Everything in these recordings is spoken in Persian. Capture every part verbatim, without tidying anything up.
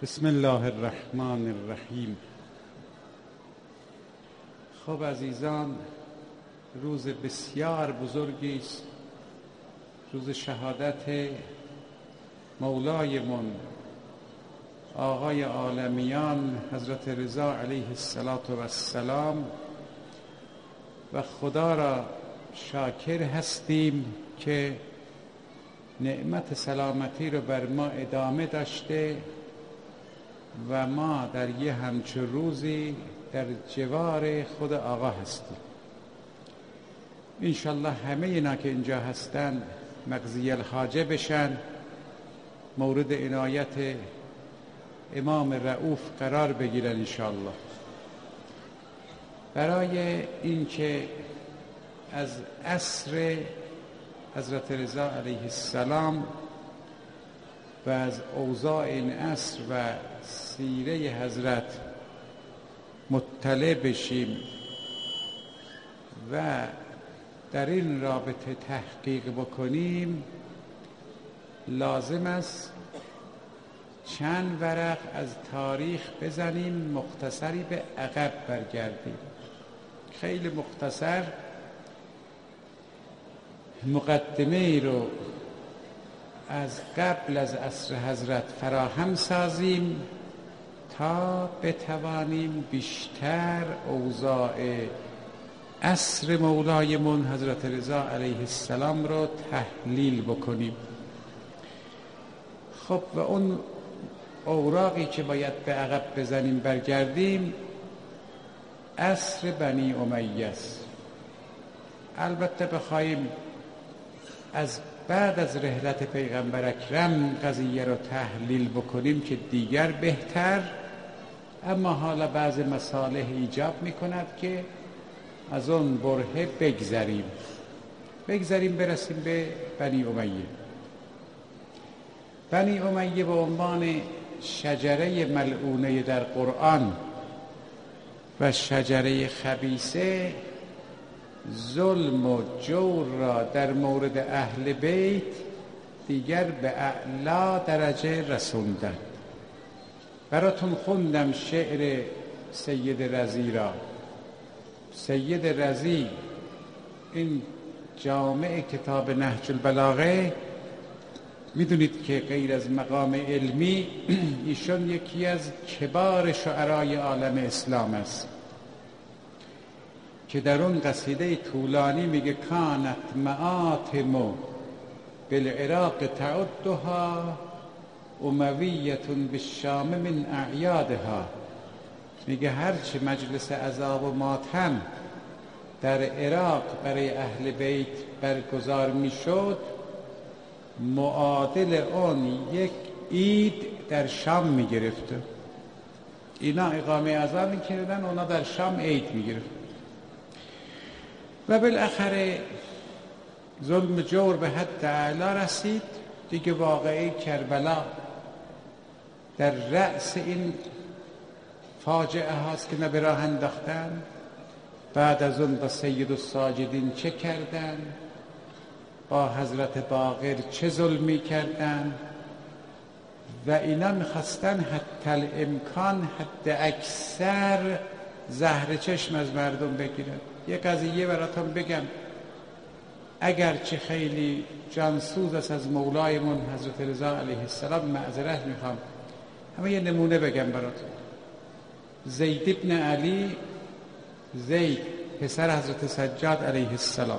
بسم الله الرحمن الرحیم. خب عزیزان، روز بسیار بزرگی است، روز شهادت مولایمون آقای عالمیان حضرت رضا علیه السلام و خدا را شاکر هستیم که نعمت سلامتی رو بر ما ادامه داشته و ما در یه همچون روزی در جوار خود آقا هستیم. انشالله همه اینا که اینجا هستن مقضی الحاجه بشن، مورد عنایت امام رؤوف قرار بگیرن انشالله. برای اینکه از عصر حضرت رضا علیه السلام و از اوضاع این عصر و سیره حضرت مطلع بشیم و در این رابطه تحقیق بکنیم، لازم است چند ورق از تاریخ بزنیم، مختصری به عقب برگردیم. خیلی مختصر مقدمه ای رو از قبل از عصر حضرت فراهم سازیم تا بتوانیم بیشتر اوضاع عصر مولایمون حضرت رضا علیه السلام رو تحلیل بکنیم. خب و اون اوراقی که باید به عقب بزنیم برگردیم، عصر بنی امیه است. البته بخوایم از بعد از رحلت پیغمبر اکرم قضیه رو تحلیل بکنیم که دیگر بهتر، اما حالا بعض مصالح ایجاب می کند که از اون برهه بگذریم بگذریم برسیم به بنی امیه. بنی امیه به عنوان شجره ملعونه در قرآن و شجره خبیثه ظلم و جور را در مورد اهل بیت دیگر به اعلا درجه رسوندن. براتون خوندم شعر سید رضی را. سید رضی این جامع کتاب نهج البلاغه، میدونید که غیر از مقام علمی ایشون یکی از کبار شعرای عالم اسلام است که در اون قصیده طولانی میگه کانت معاتم بالعراق تعدها امویة بالشام من اعیادها. میگه هرچه مجلس عزا و ماتم در عراق برای اهل بیت برگزار میشد، معادل اون یک عید در شام میگرفت. اینا اقامه عزا میکردن، اونا در شام عید میگرفت. و بالاخره ظلم جور به حد اعلا رسید. دیگه واقعی کربلا در رأس این فاجعه هاست که به راه انداختن. بعد از اون با سید الساجدین چه کردن، با حضرت باقر چه ظلمی کردن، و اینا میخواستن حتی الامکان حد اکثر زهر چشم از مردم بگیرن. یه قضیه براتون بگم، اگرچه خیلی جانسوز است از مولایمون حضرت رضا علیه السلام، معذرت میخوام، اما یه نمونه بگم براتون. زید ابن علی، زید پسر حضرت سجاد علیه السلام،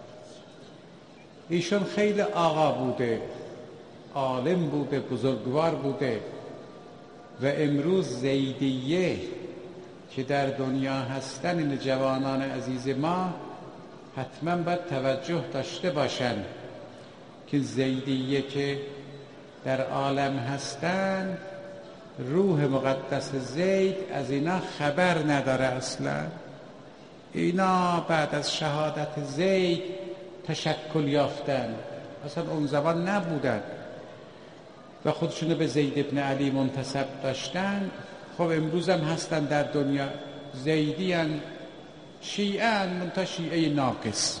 ایشون خیلی آقا بوده، عالم بوده، بزرگوار بوده، و امروز زیدیه که در دنیا هستن این جوانان عزیز ما حتما باید توجه داشته باشن که زیدیه که در عالم هستن، روح مقدس زید از اینا خبر نداره اصلا. اینا بعد از شهادت زید تشکل یافتن، اصلا اون زمان نبودن و خودشونو به زید ابن علی منتسب داشتن. خب امروز هم هستن در دنیا، زیدی هن، شیعه هن، منتها شیعه ناقص،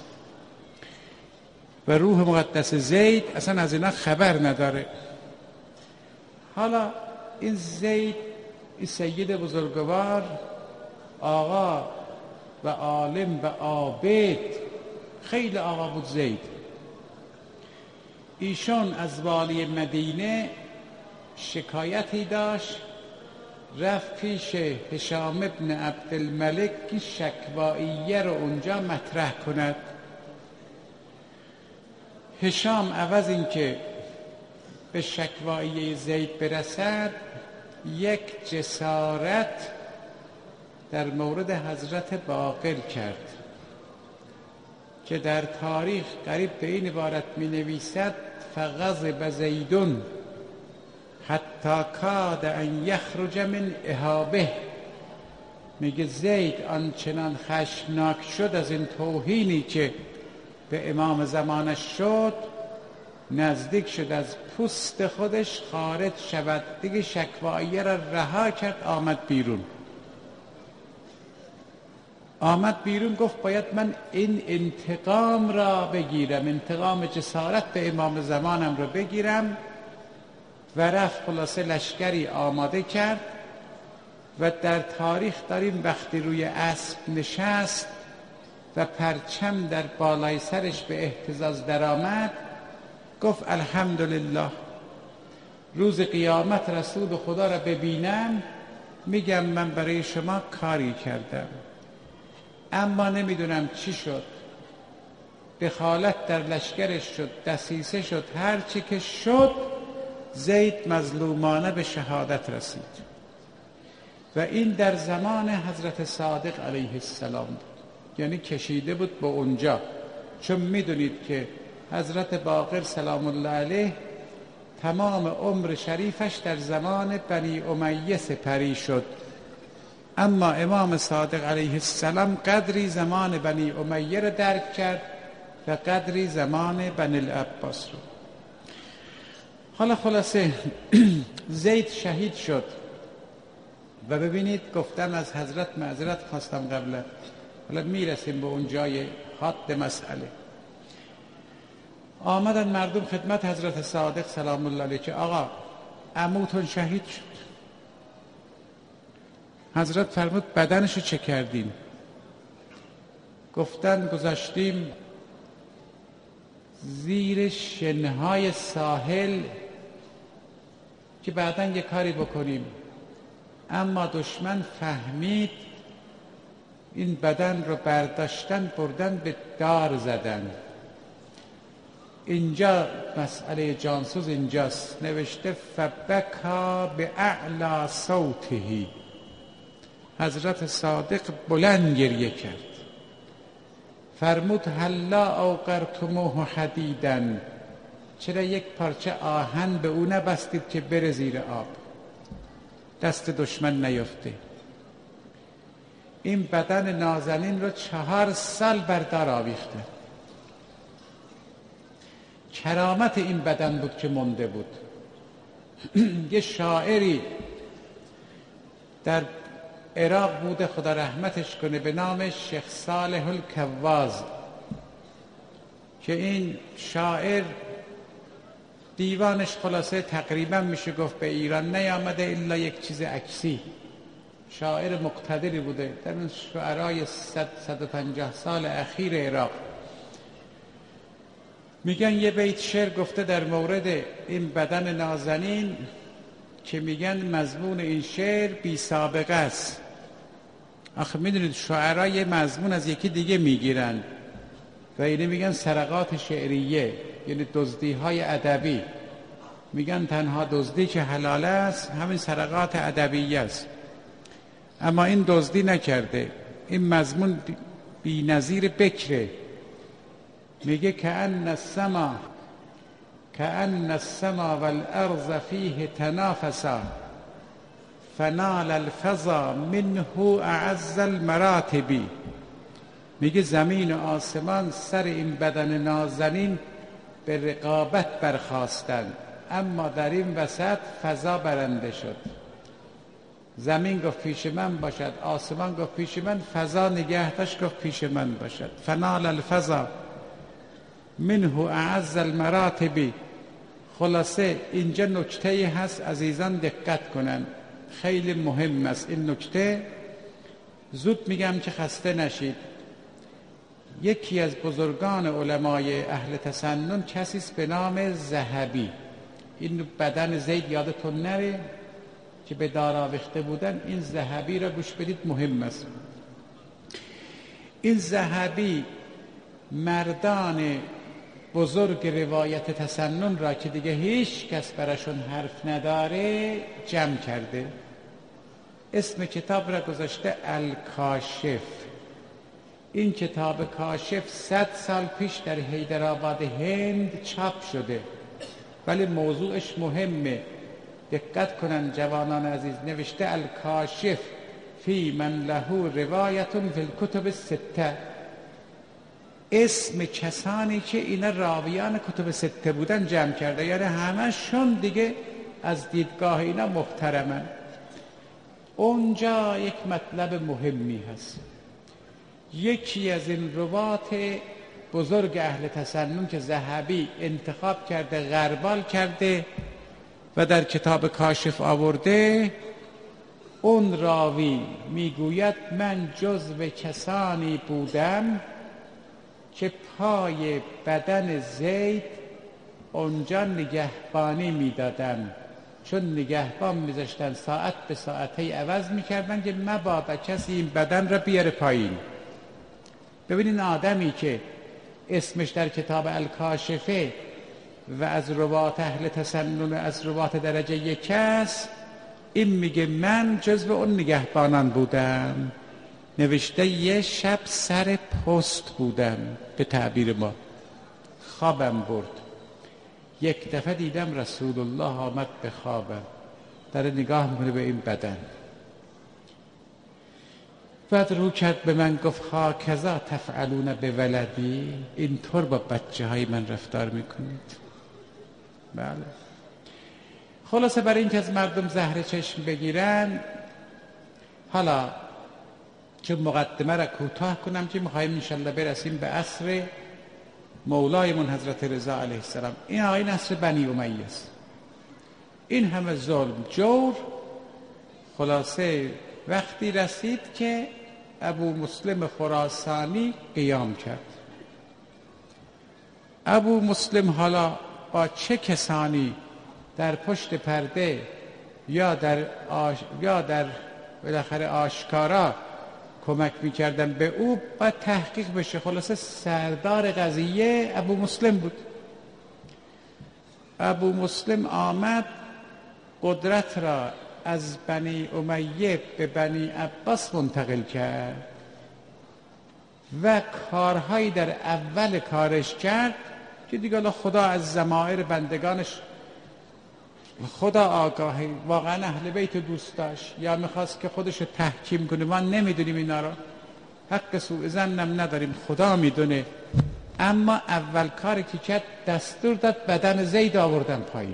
و روح مقدس زید اصلا از اینا خبر نداره. حالا این زید، این سید بزرگوار، آقا و عالم و عابد، خیلی آقا بود زید. ایشون از والی مدینه شکایتی داشت، رفت پیش هشام ابن عبدالملک که شکواییه رو اونجا مطرح کند. هشام عوض این که به شکواییه زید برسد، یک جسارت در مورد حضرت باقر کرد که در تاریخ قریب به این عبارت می نویسد: فغضب زیدون حتی کاد ان یخرج من اهابه. میگه زید آنچنان خشمناک شد از این توهینی که به امام زمانش شد، نزدیک شد از پوست خودش خارج شود. دیگه شکواییه را رها کرد، آمد بیرون. آمد بیرون گفت باید من این انتقام را بگیرم، انتقام جسارت به امام زمانم را بگیرم. و رفت خلاصه لشکری آماده کرد و در تاریخ داریم وقتی روی اسب نشست و پرچم در بالای سرش به اهتزاز درآمد، گفت الحمدلله، روز قیامت رسول خدا را ببینم میگم من برای شما کاری کردم، اما نمیدونم چی شد. دخالت در لشکرش شد، دسیسه شد، هر چی که شد، زید مظلومانه به شهادت رسید. و این در زمان حضرت صادق علیه السلام بود، یعنی کشیده بود به اونجا. چون میدونید که حضرت باقر سلام الله علیه تمام عمر شریفش در زمان بنی امیه سپری شد، اما امام صادق علیه السلام قدری زمان بنی امیه را درک کرد و قدری زمان بنی العباس رو. حالا خلاصه زید شهید شد و ببینید گفتم از حضرت معذرت خواستم قبلا، حالا میرسیم به اون جای حد مسئله. آمدن مردم خدمت حضرت صادق سلام الله علیه که آقا عموتون شهید شد. حضرت فرمود بدنشو چه کردیم؟ گفتن گذاشتیم زیر شنهای ساحل که بعداً یه کاری بکنیم، اما دشمن فهمید این بدن رو برداشتن بردن به دار زدن. اینجا مسئله جانسوز اینجاست، نوشته فبکا به اعلی صوتهی، حضرت صادق بلند گریه کرد. فرمود هلا اوقرتموه حدیداً، چرا یک پارچه آهن به او نبستید که بره زیر آب، دست دشمن نیفته. این بدن نازنین رو چهار سال بردار آویخته. کرامت این بدن بود که مونده بود. یه شاعری در عراق بوده، خدا رحمتش کنه، به نام شیخ صالح الکواز، که این شاعر دیوانش خلاصه تقریبا میشه گفت به ایران نیامده الا یک چیز عکسی. شاعر مقتدری بوده در اون شعرهای صد صد و پنجاه سال اخیر عراق. میگن یه بیت شعر گفته در مورد این بدن نازنین که میگن مضمون این شعر بی سابقه است. آخه میدونید شعرها یه مضمون از یکی دیگه میگیرن و اینه میگن سرقات شعریه، یعنی دزدی های ادبی. میگن تنها دزدی که حلال است همین سرقات ادبیه است، اما این دزدی نکرده. این مضمون بی نظیر بکره. میگه کأن السما کأن السما والارض فیه تنافسا فنال الفضا منه اعز المراتب. میگه زمین و آسمان سر این بدن نازنین به رقابت برخاستند، اما در این وسط فضا برنده شد. زمین گفت پیش من باشد، آسمان گفت پیش من، فضا نگهداشت گفت پیش من باشد. فنال الفضا منه اعز المراتب. خلاصه اینجا نکته هست عزیزان دقت کنن، خیلی مهم است این نکته. زود میگم که خسته نشید. یکی از بزرگان علمای اهل تسنن کسی است به نام ذهبی. این بدن زید یادتون نره که به دار آویخته بودن. این ذهبی را گوش بدید، مهم است. این ذهبی مردان بزرگ روایت تسنن را که دیگه هیچ کس براشون حرف نداره جمع کرده. اسم کتاب را گذاشته الکاشف. این کتاب کاشف صد سال پیش در حیدرآباد هند چاپ شده، ولی موضوعش مهمه. دقت کنن جوانان عزیز. نوشته الکاشف فی من له روایت فی الکتب السته. اسم کسانی که اینا راویان کتب سته بودن جمع کرده، یعنی همشون دیگه از دیدگاه اینا محترمن. اونجا یک مطلب مهمی هست. یکی از این روات بزرگ اهل تسنن که ذهبی انتخاب کرده، غربال کرده و در کتاب کاشف آورده، اون راوی میگوید من جزو کسانی بودم که پای بدن زید اونجا نگهبانی میدادم، چون نگهبان میذاشتن ساعت به ساعتی عوض میکردن که مبادا کسی این بدن را بیاره پایین. ببینین آدمی که اسمش در کتاب الکاشفه و از روات اهل تسنن، از روات درجه یک است، این میگه من جزو اون نگهبانان بودم. نوشته یه شب سر پست بودم، به تعبیر ما خوابم برد. یک دفعه دیدم رسول الله آمد به خوابم، داره نگاه میکنه به این بدن. بعد رو کرد به من گفت هاکذا تفعلون به ولدی، اینطور با بچه های من رفتار میکنید. بله. خلاصه برای اینکه از مردم زهر چشم بگیرن، حالا چون مقدمه را کوتاه کنم که میخوایم انشالله برسیم به عصر مولایمون حضرت رضا علیه السلام. این آیین عصر بنی امیه است. این همه ظلم جور خلاصه وقتی رسید که ابو مسلم خراسانی قیام کرد. ابو مسلم حالا با چه کسانی در پشت پرده یا در آش... یا در بالاخره آشکارا کمک میکردن به او باید تحقیق بشه. خلاصه سردار قضیه ابو مسلم بود. ابو مسلم آمد قدرت را از بنی امیه به بنی عباس منتقل کرد و کارهایی در اول کارش کرد که دیگه خدا از ضمائر بندگانش خدا آگاهی. واقعا اهل بیت دوست داشت یا میخواست که خودشو تحکیم کنه، ما نمیدونیم اینا رو، حق سوء ظنم نداریم، خدا میدونه. اما اول کاری که کرد دستور داد بدن زید آوردن پایین.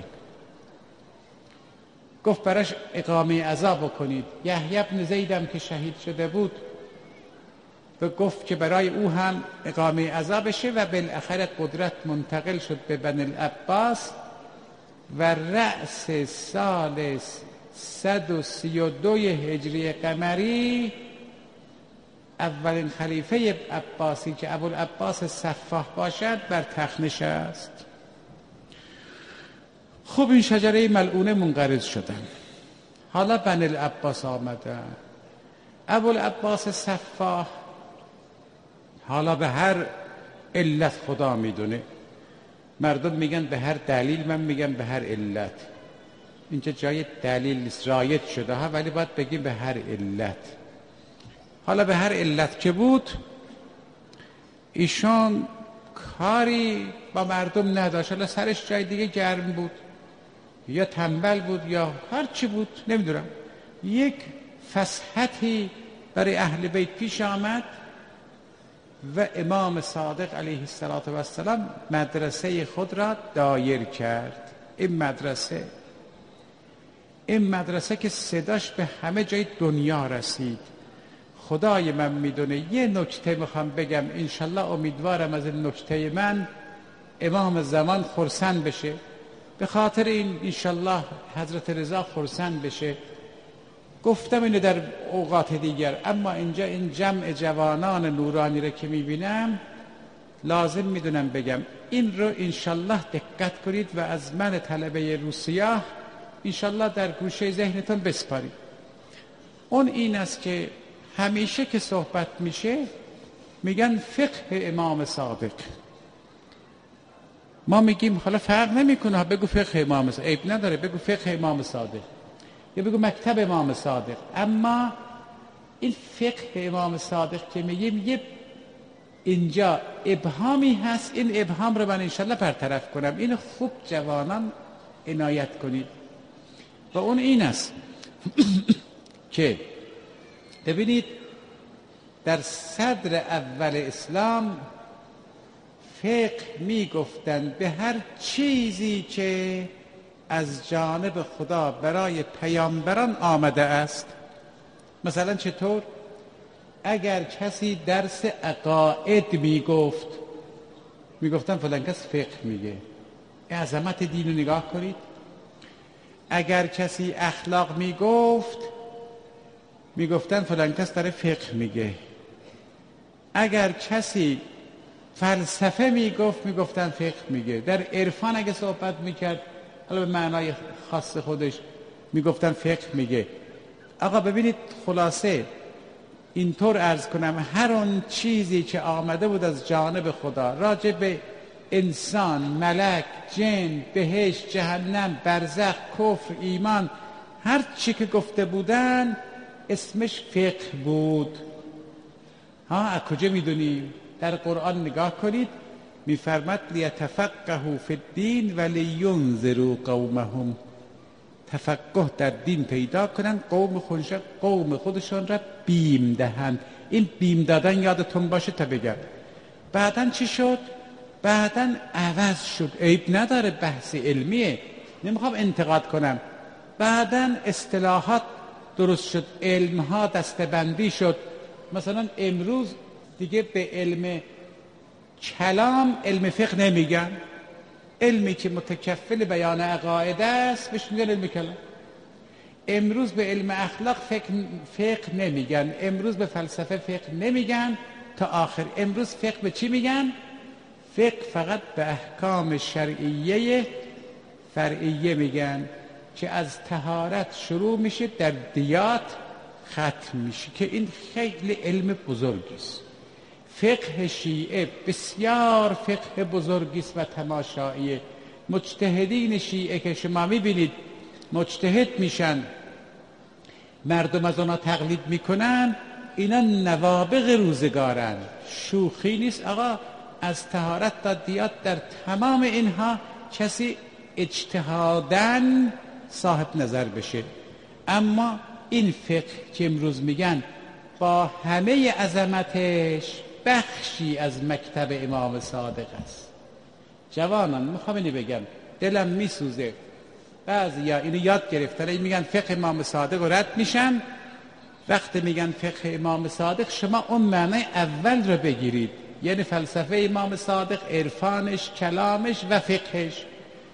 گفت براش اقامه عزا بکنید. یحیی بن زیدم که شهید شده بود و گفت که برای او هم اقامه عزا بشه و بالاخره قدرت منتقل شد به بنی العباس و رأس سال صد و سی و دو هجری قمری اولین خلیفه عباسی که ابوالعباس صفاح باشد بر تخت نشست. خب این شجره ملعونه منقرض شدن. حالا بنی العباس آمدن. ابوالعباس صفاح حالا به هر علت خدا میدونه، مردم میگن به هر دلیل، من میگم به هر علت. اینجا جای دلیل نیست، رایت شده ها، ولی باید بگیم به هر علت. حالا به هر علت که بود، ایشان کاری با مردم نداشت. حالا سرش جای دیگه گرم بود یا تنبل بود یا هر چی بود نمیدونم. یک فسحتی برای اهل بیت پیش آمد و امام صادق علیه السلام مدرسه خود را دایر کرد. این مدرسه این مدرسه که صداش به همه جای دنیا رسید. خدای من میدونه. یه نکته میخوام بگم، انشالله امیدوارم از این نکته من امام زمان خرسند بشه. به خاطر این انشالله حضرت رضا خرسند بشه. گفتم اینو در اوقات دیگر، اما اینجا این جمع جوانان نورانی رو که میبینم لازم میدونم بگم این رو انشالله دقت کنید و از من طلبه روسیاه انشالله در گوشه ذهنتون بسپارید. اون این است که همیشه که صحبت میشه میگن فقه امام صادق. ما میگیم حالا فرق نمیکنه، بگو فقه امام صادق، عیب نداره، بگو فقه امام صادق یا بگو مکتب امام صادق. اما این فقه امام صادق که میگیم یه اینجا ابهامی هست، این ابهام رو من انشالله برطرف کنم. این خوب جوانان عنایت کنید. و اون این است که ببینید در صدر اول اسلام فقه می گفتند به هر چیزی که از جانب خدا برای پیامبران آمده است. مثلا چطور؟ اگر کسی درس عقاید می گفت می گفتن فلان کس فقه میگه. عظمت دین رو نگاه کنید. اگر کسی اخلاق می گفت می گفتن فلان کس داره فقه میگه. اگر کسی فلسفه می گفت می گفتن فقه میگه. در عرفان اگه صحبت میکرد حالا به معنای خاص خودش می گفتن فقه میگه. آقا ببینید خلاصه اینطور عرض کنم هر اون چیزی که آمده بود از جانب خدا راجع به انسان، ملک، جن، بهشت، جهنم، برزخ، کفر، ایمان، هر چی که گفته بودن اسمش فقه بود. ها از کجا میدونیم؟ در قرآن نگاه کنید میفرماد لیتفقهوا فی الدین و لینذروا قومهم. تفقه در دین پیدا کنن، قوم خودشون قوم خودشون را بیم دهند. این بیم دادن یادتون باشه تا بگم. بعدن چی شد؟ بعدن عوض شد. عیب نداره، بحث علمیه، نمیخوام انتقاد کنم. بعدن اصطلاحات درست شد، علمها دستبندی شد. مثلا امروز دیگه به علم کلام علم فقه نمیگن. علمی که متکفل بیان عقاید است بهش میگن علم کلام. امروز به علم اخلاق فقه, فقه نمیگن. امروز به فلسفه فقه نمیگن تا آخر. امروز فقه به چی میگن؟ فقه فقط به احکام شرعیه فرعیه میگن که از طهارت شروع میشه در دیات ختم میشه، که این خیلی علم بزرگی است. فقه شیعه بسیار فقه بزرگی است و تماشاییه. مجتهدین شیعه که شما میبینید مجتهد میشن، مردم از اونا تقلید میکنن، اینا نوابغ روزگارن، شوخی نیست. آقا از طهارت تا دیات در تمام اینها کسی اجتهاداً صاحب نظر بشه. اما این فقه که امروز میگن با همه عظمتش بخشی از مکتب امام صادق است. جوانان میخوام اینو بگم، دلم میسوزه بعضی یا اینو یاد گرفتن، این میگن فقه امام صادق رو رد میشن. وقتی میگن فقه امام صادق شما اون معنی اول رو بگیرید، یعنی فلسفه امام صادق، عرفانش، کلامش و فقهش.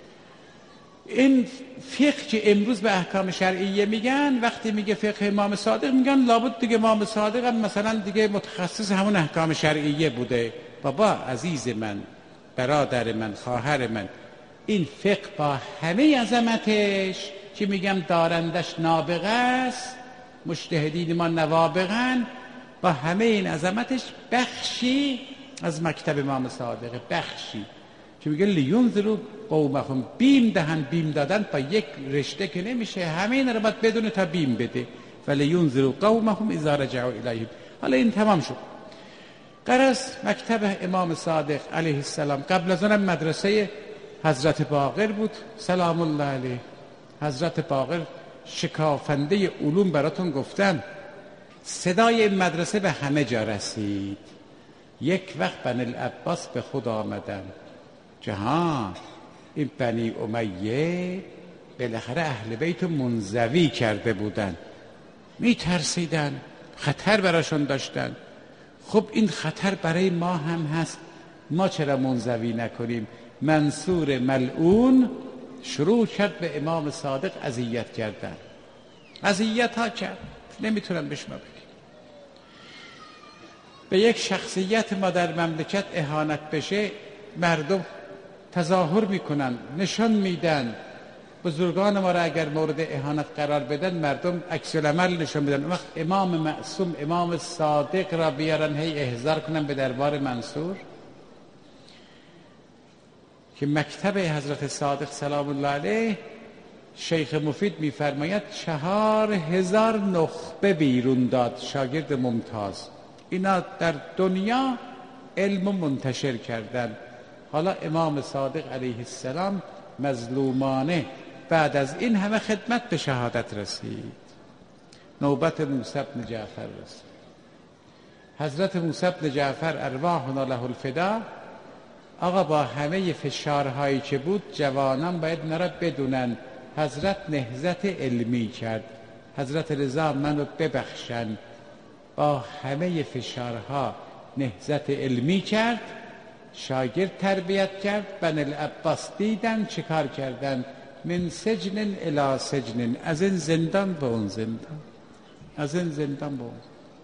این فقه که امروز به احکام شرعیه میگن، وقتی میگه فقه امام صادق میگن لابد دیگه امام صادق هم مثلا دیگه متخصص همون احکام شرعیه بوده. بابا عزیز من، برادر من، خواهر من، این فقه با همه عظمتش که میگم دارندش نابغه است، مجتهدین ما نوابغن، با همه این عظمتش بخشی از مکتب امام صادق، بخشی که میگه لینذروا قومهم، بیم دهن. بیم دادن با یک رشته که نمیشه، همه این رو باید بدونه تا بیم بده. ولینذروا قومهم اذا رجعوا الیهم. حالا این تمام شد. غرض مکتب امام صادق علیه السلام قبل از اونم مدرسه حضرت باقر بود سلام الله علیه. حضرت باقر شکافنده علوم براتون گفتم. صدای این مدرسه به همه جا رسید. یک وقت بنی العباس به خود آمدن، جهان این بنی امیه بالاخره اهل بیت منزوی کرده بودن، می ترسیدن، خطر براشون داشتن. خب این خطر برای ما هم هست، ما چرا منزوی نکنیم؟ منصور ملعون شروع کرد به امام صادق اذیت کردن. اذیت ها کرد، نمیتونم بهش ما بگیم. به یک شخصیت ما در مملکت اهانت بشه، مردم تظاهر میکنن، نشان میدن. بزرگان ما را اگر مورد اهانت قرار بدن، مردم عکس العمل نشان بدن. اون وقت امام معصوم، امام صادق را بیارن هی احضار کنن به دربار منصور، که مکتب حضرت صادق سلام الله علیه، شیخ مفید میفرماید چهار هزار نخبه بیرون داد، شاگرد ممتاز. اینا در دنیا علم منتشر کردن. حالا امام صادق علیه السلام مظلومانه بعد از این همه خدمت به شهادت رسید. نوبت موسی بن جعفر رسید. حضرت موسی بن جعفر ارواحنا له الفدا، آقا با همه فشارهایی که بود، جوانان باید نرا بدونن حضرت نهضت علمی کرد. حضرت رضا منو ببخشن، با همه فشارها نهضت علمی کرد، شاگرد تربیت کرد. بن العباس دیدن چه کار کردن؟ من سجن الی سجن، از این زندان به اون زندان، از این زندان به اون.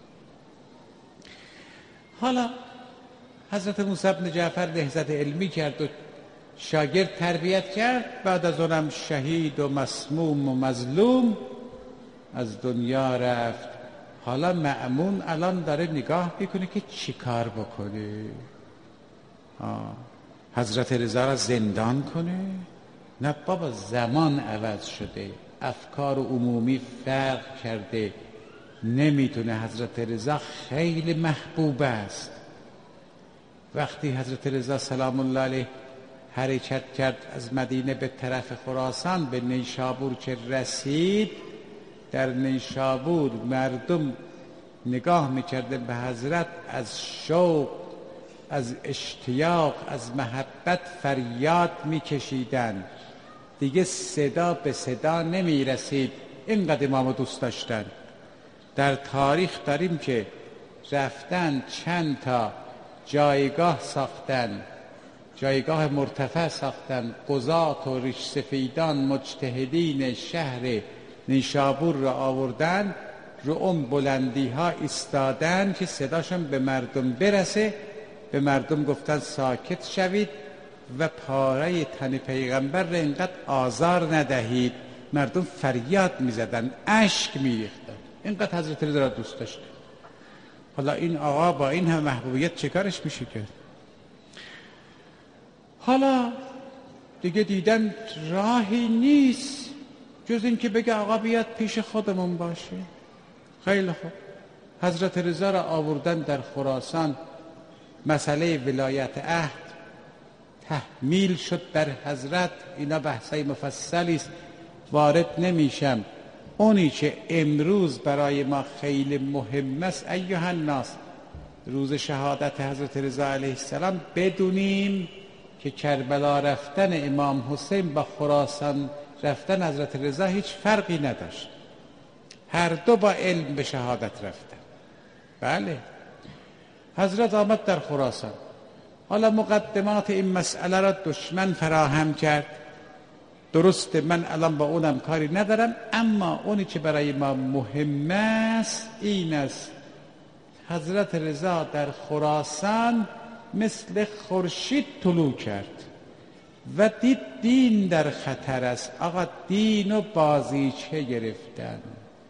حالا حضرت موسی بن جعفر نهضت علمی کرد و شاگرد تربیت کرد، بعد از اونم شهید و مسموم و مظلوم از دنیا رفت. حالا مأمون الان داره نگاه میکنه که چی کار بکنه. آه. حضرت رضا را زندان کنه؟ نه بابا، زمان عوض شده، افکار عمومی فرق کرده، نمیتونه. حضرت رضا خیلی محبوب است. وقتی حضرت رضا سلام الله علیه حرکت کرد از مدینه به طرف خراسان، به نیشابور که رسید، در نیشابور مردم نگاه میکردن به حضرت، از شوق، از اشتیاق، از محبت فریاد میکشیدن. دیگه صدا به صدا نمیرسید، اینقدر امامو دوست داشتن. در تاریخ داریم که رفتن چند تا جایگاه ساختن، جایگاه مرتفع ساختن، قضات و ریش سفیدان مجتهدین شهر نیشابور را آوردن، رو اون بلندی ها ایستادن که صداشون به مردم برسه. به مردم گفتن ساکت شوید و پاره تن پیغمبر را اینقدر آزار ندهید. مردم فریاد میزدن، اشک میریختن، اینقدر حضرت رضا را دوست داشتن. حالا این آقا با این هم محبوبیت چه کارش میشه کرد؟ حالا دیگه دیدن راهی نیست جز این که بگه آقا بیاد پیش خودمون باشه. خیلی خوب، حضرت رضا را آوردن در خراسان. مسئله ولایت عهد تحمیل شد بر حضرت. اینا بحثای مفصلی است، وارد نمیشم. اونی که امروز برای ما خیلی مهم است ایها الناس، روز شهادت حضرت رضا علیه السلام، بدونیم که کربلا رفتن امام حسین با خراسان رفتن حضرت رضا هیچ فرقی نداشت. هر دو با علم به شهادت رفتن. بله، حضرت آمد در خراسان. حالا مقدمات این مسئله را دشمن فراهم کرد. درسته، من الان با اونم کاری ندارم، اما اونی که برای ما مهم است این است حضرت رضا در خراسان مثل خورشید طلوع کرد و دید دین در خطر است. آقا دین و بازیچه گرفتن.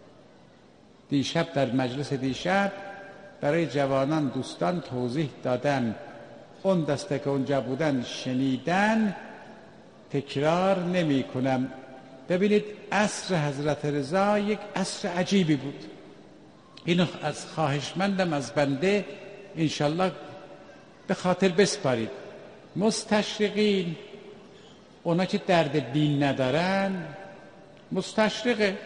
دیشب در مجلس دیشب برای جوانان دوستان توضیح دادن، اون دسته که اونجا بودن شنیدن، تکرار نمی کنم. ببینید عصر حضرت رضا یک عصر عجیبی بود. اینو از خواهشمندم از بنده انشالله به خاطر بسپارید. مستشرقین، اونا که درد دین ندارن، مستشرقه،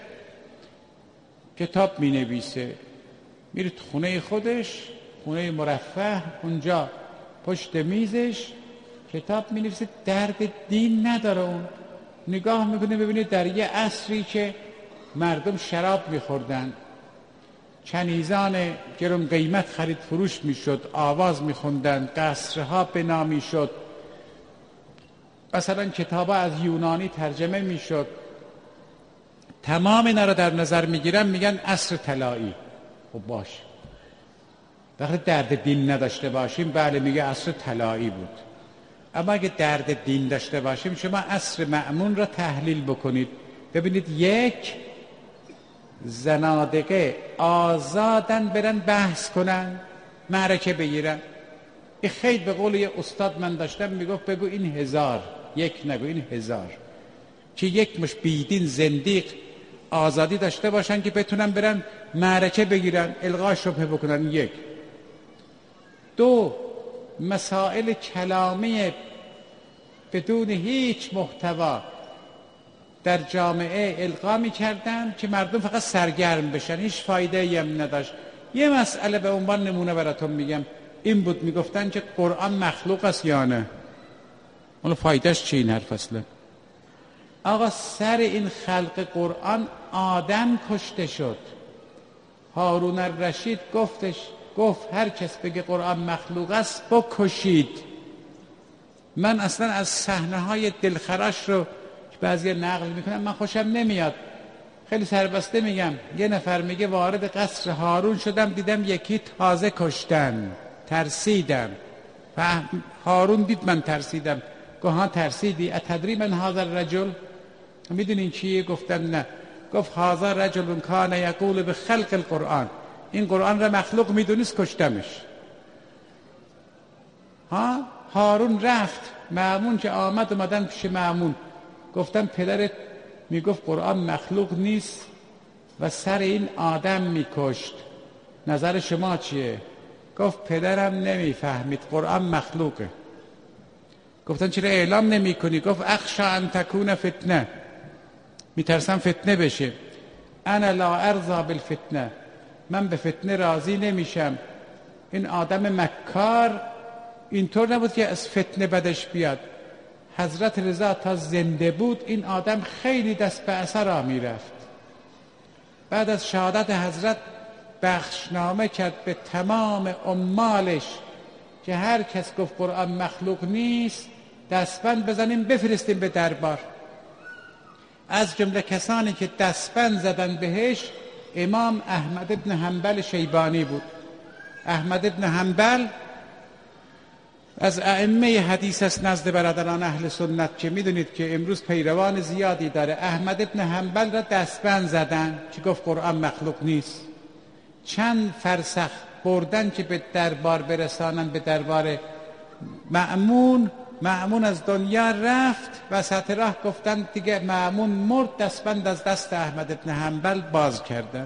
کتاب می نویسه، میره خونه خودش، خونه مرفه، اونجا پشت میزش کتاب می نویسه، درد دین نداره. اون نگاه میکنه ببینید در یه عصری که مردم شراب میخوردن، کنیزان گرون قیمت خرید فروش میشد، آواز میخوندن، قصرها بنا میشد، مثلا کتابا از یونانی ترجمه میشد، تمام اینا رو در نظر میگیرن میگن عصر طلایی. خب باش، وقتی درد دین نداشته باشیم بله میگه عصر طلایی بود. اما اگه درد دین داشته باشیم شما عصر مأمون را تحلیل بکنید، ببینید یک زنادقه آزادن برن بحث کنن، معرکه بگیرن. این خیلی به قول یه استاد من داشتم میگفت بگو این هزار، یک نگو این هزار، که یک مش بیدین زندیق آزادی داشته باشن که بتونن برن معرکه بگیرن، الغا شبهه بکنن. یک. دو، مسائل کلامی بدون هیچ محتوا در جامعه القا می‌کردن که مردم فقط سرگرم بشن، هیچ فایده‌ای هم نداشت. یه مسئله به عنوان نمونه براتون میگم، این بود میگفتن که قرآن مخلوق است یا نه. اون فایدهش چی این حرف اصلا؟ آقا سر این خلق قرآن آدم کشته شد. هارون الرشید گفتش گفت هر کس بگه قرآن مخلوق است بکشید. من اصلا از صحنه‌های دلخراش رو که بعضی نقل میکنن من خوشم نمیاد. خیلی سربسته میگم، یه نفر میگه وارد قصر هارون شدم دیدم یکی تازه کشتن، ترسیدم. و هارون دید من ترسیدم، گفت ها ترسیدی؟ اتدری من هذا الرجل؟ میدونین چیه؟ گفتم نه. گفت هذا رجل کان یقول بخلق القرآن، این قرآن را مخلوق میدونست کشتمش. ها هارون رفت، مأمون که آمد اومدن پیش مأمون، گفتم پدرت میگفت قرآن مخلوق نیست و سر این آدم میکشت، نظر شما چیه؟ گفت پدرم نمیفهمید قرآن مخلوقه. گفتن چرا اعلام نمی کنی؟ گفت اخشا ان تکون فتنه، میترسم فتنه بشه. انا لا ارضا بالفتنه، من به فتنه راضی نمیشم. این آدم مکار اینطور نبود که از فتنه بدش بیاد. حضرت رضا تا زنده بود این آدم خیلی دست به اثر آمی رفت. بعد از شهادت حضرت بخشنامه کرد به تمام عمالش که هر کس گفت قرآن مخلوق نیست دستبند بزنیم بفرستیم به دربار. از جمله کسانی که دستبند زدن بهش امام احمد ابن حنبل شیبانی بود. احمد ابن حنبل از ائمه حدیث است نزد برادران اهل سنت که میدونید که امروز پیروان زیادی داره. احمد ابن حنبل را دستبند زدن که گفت قرآن مخلوق نیست. چند فرسخ بردن که به دربار برسانن، به دربار مأمون. مأمون از دنیا رفت، وسط راه گفتن دیگه مأمون مرد، دستبند از دست احمد ابن حنبل باز کردن.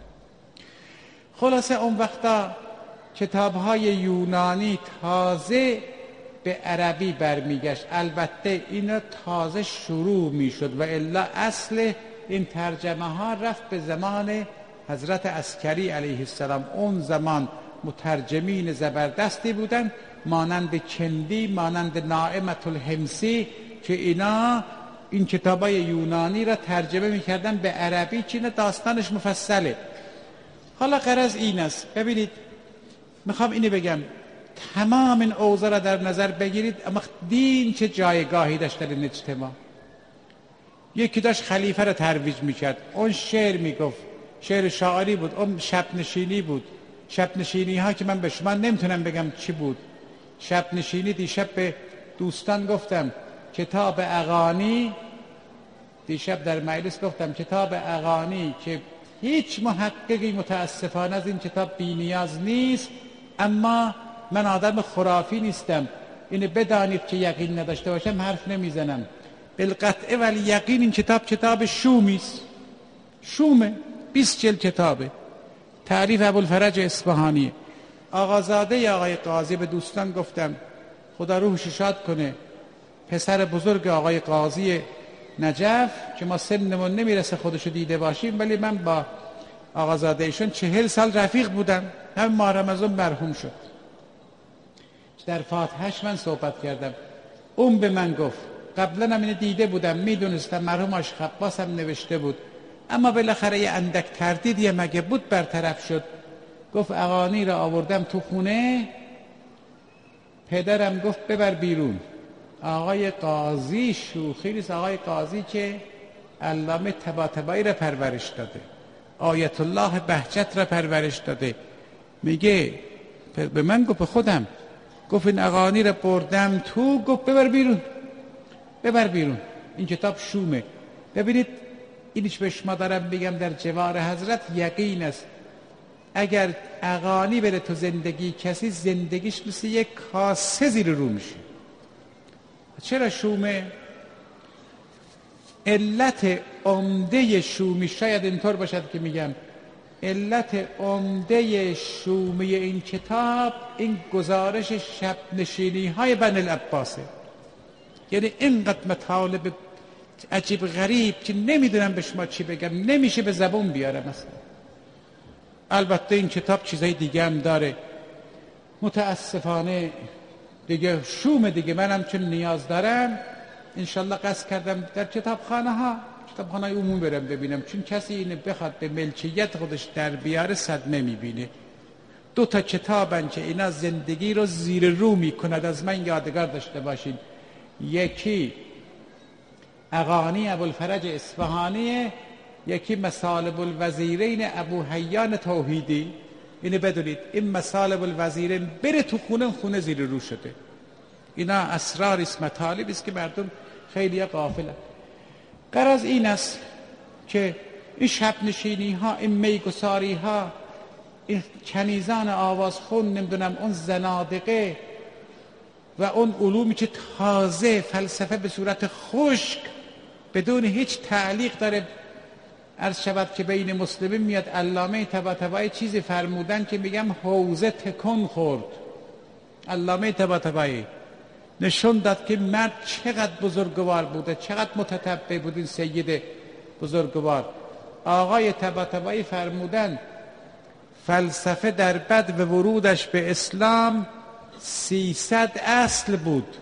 خلاصه اون وقتا کتاب‌های یونانی تازه به عربی برمیگشت. البته اینا تازه شروع میشد و الا اصل این ترجمه ها رفت به زمان حضرت عسکری علیه السلام. اون زمان مترجمین زبردستی بودن، مانند کندی، مانند ناعمت الحمصی، که اینا این کتابای یونانی را ترجمه میکردن به عربی که اینا داستانش مفصله. حالا غرض این است، ببینید میخوام اینو بگم، تمام این اوضاع را در نظر بگیرید، اما دین چه جایگاهی داشت در این اجتماع. یکی داشت خلیفه را ترویج میکرد، اون شعر میگفت، شعر شاعری بود، اون شب نشینی بود. شب نشینی ها که من به شما نمیتونم بگم چی بود. شب نشینی دیشب به دوستان گفتم کتاب اغانی، دیشب در مجلس گفتم کتاب اغانی که هیچ محققی متاسفانه از این کتاب بی نیاز نیست، اما من آدم خرافی نیستم، اینو بدانید که یقین نداشته باشم حرف نمیزنم. بالقطع ولی یقین این کتاب کتاب شومی است، شومه، بیست جلد کتابه، تعریف ابوالفرج اصفهانی. آقازاده آقای قاضی به دوستان گفتم خدا روحش شاد کنه، پسر بزرگ آقای قاضی نجف که ما سنمون نمیرسه خودشو دیده باشیم، ولی من با آقازاده ایشون چهل سال رفیق بودم، هم ماه رمضان مرحوم شد. در فاتحهش من صحبت کردم، اون به من گفت قبلا هم اینو دیده بودم، میدونستم، مرحوم عاشق عباس هم نوشته بود، اما بالاخره یه اندک تردیدی مگه بود برطرف شد. گفت اغانی را آوردم تو خونه، پدرم گفت ببر بیرون. آقای قاضی شوخی نیست. آقای قاضی که علامه طباطبایی را پرورش داده، آیت الله بهجت را پرورش داده، میگه به من گفت، به خودم گفت این اغانی را بردم تو، گفت ببر بیرون، ببر بیرون، این کتاب شومه. ببینید اینیش به شما دارم بگم، در جوار حضرت یقین است. اگر اغانی بره تو زندگی کسی، زندگیش مثل یک کاسه زیر رو میشه. چرا شومه؟ علت عمده شومی شاید اینطور باشد که میگم علت عمده شومی این کتاب این گزارش شب نشینی های بنی العباسه. یعنی اینقدر مطالب عجیب غریب که نمیدونم به شما چی بگم، نمیشه به زبون بیارم مثلا. البته این کتاب چیزای دیگه هم داره، متاسفانه دیگه شوم دیگه. منم چون نیاز دارم انشالله قصد کردم در کتابخانه ها، کتابخانه عمومی برم ببینم، چون کسی اینو بخواد به ملکیت خودش در بیاره صدمه میبینه. دو تا کتابن که اینا زندگی رو زیر رو میکند، از من یادگار داشته باشین. یکی اغانی ابوالفرج اصفهانی، یکی مصالب الوزیرین ابو حیان توحیدی. اینو بدونید این مصالب الوزیرین بره تو خونه، خونه زیر رو شده. اینا اسرار است، مطالب است که مردم خیلی غافلن. غرض این است که این شب نشینی ها، این میگساری ها، این کنیزان آوازخون، نمیدونم اون زنادقه و اون علومی که تازه فلسفه به صورت خشک بدون هیچ تعلیق داره عرض شود که بین مسلمین میاد. علامه طباطبایی چیزی فرمودن که میگم حوزه تکون خورد. علامه طباطبایی نشون داد که مرد چقدر بزرگوار بوده، چقدر متتبع بود این سید بزرگوار. آقای طباطبایی فرمودن فلسفه در بدو ورودش به اسلام سیصد اصل بود،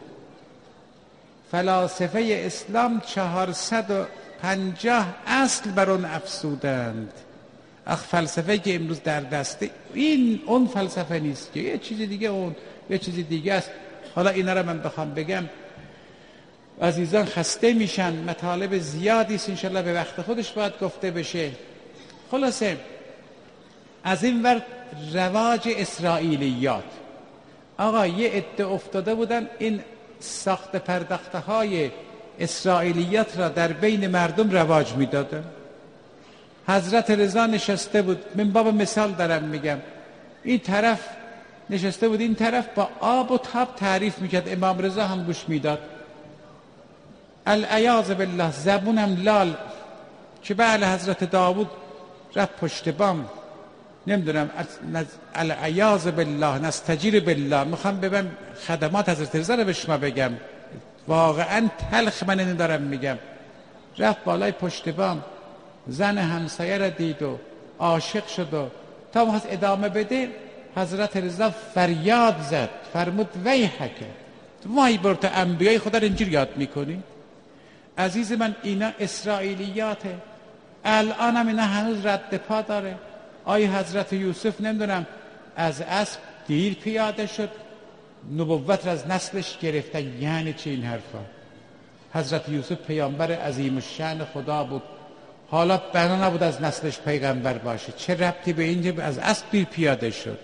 فلاسفه اسلام چهارصد و پنجاه اصل بر اون افسودند. اخ فلسفه که امروز در دسته این اون فلسفه نیست که یه چیز دیگه، اون یه چیز دیگه است. حالا اینا رو من بخوام بگم عزیزان خسته میشن، مطالب زیادی است، انشالله به وقت خودش باید گفته بشه. خلاصه از این ور رواج اسرائیلیات، آقا یه عده افتاده بودن این ساخت پرداخته های اسرائیلیات را در بین مردم رواج میدادن. حضرت رضا نشسته بود، من باب مثال دارم میگم، این طرف نشسته بود، این طرف با آب و تاب تعریف میکرد، امام رضا هم گوش میداد. العیاذ بالله زبونم لال که بله حضرت داوود رفت پشت بام، نمیدونم العیاذ بالله نستجیر بالله، میخوام ببینم خدمات حضرت رضا رو به شما بگم، واقعا تلخ من اینو دارم میگم. رفت بالای پشت بام، زن همسایه را دید و عاشق شد و تا میخواست ادامه بده، حضرت رضا فریاد زد، فرمود ویحک، وای بر تو انبیای خدا رو اینجور یاد میکنی؟ عزیز من اینا اسرائیلیاته، الان هم اینا هنوز رد پا داره. آی حضرت یوسف نمیدونم از اسب دیر پیاده شد، نبوت را از نسلش گرفتن، یعنی چی این حرفا؟ حضرت یوسف پیامبر عظیم الشأن خدا بود، حالا بنا نبود از نسلش پیغمبر باشه، چه ربطی به این که از اسب دیر پیاده شد؟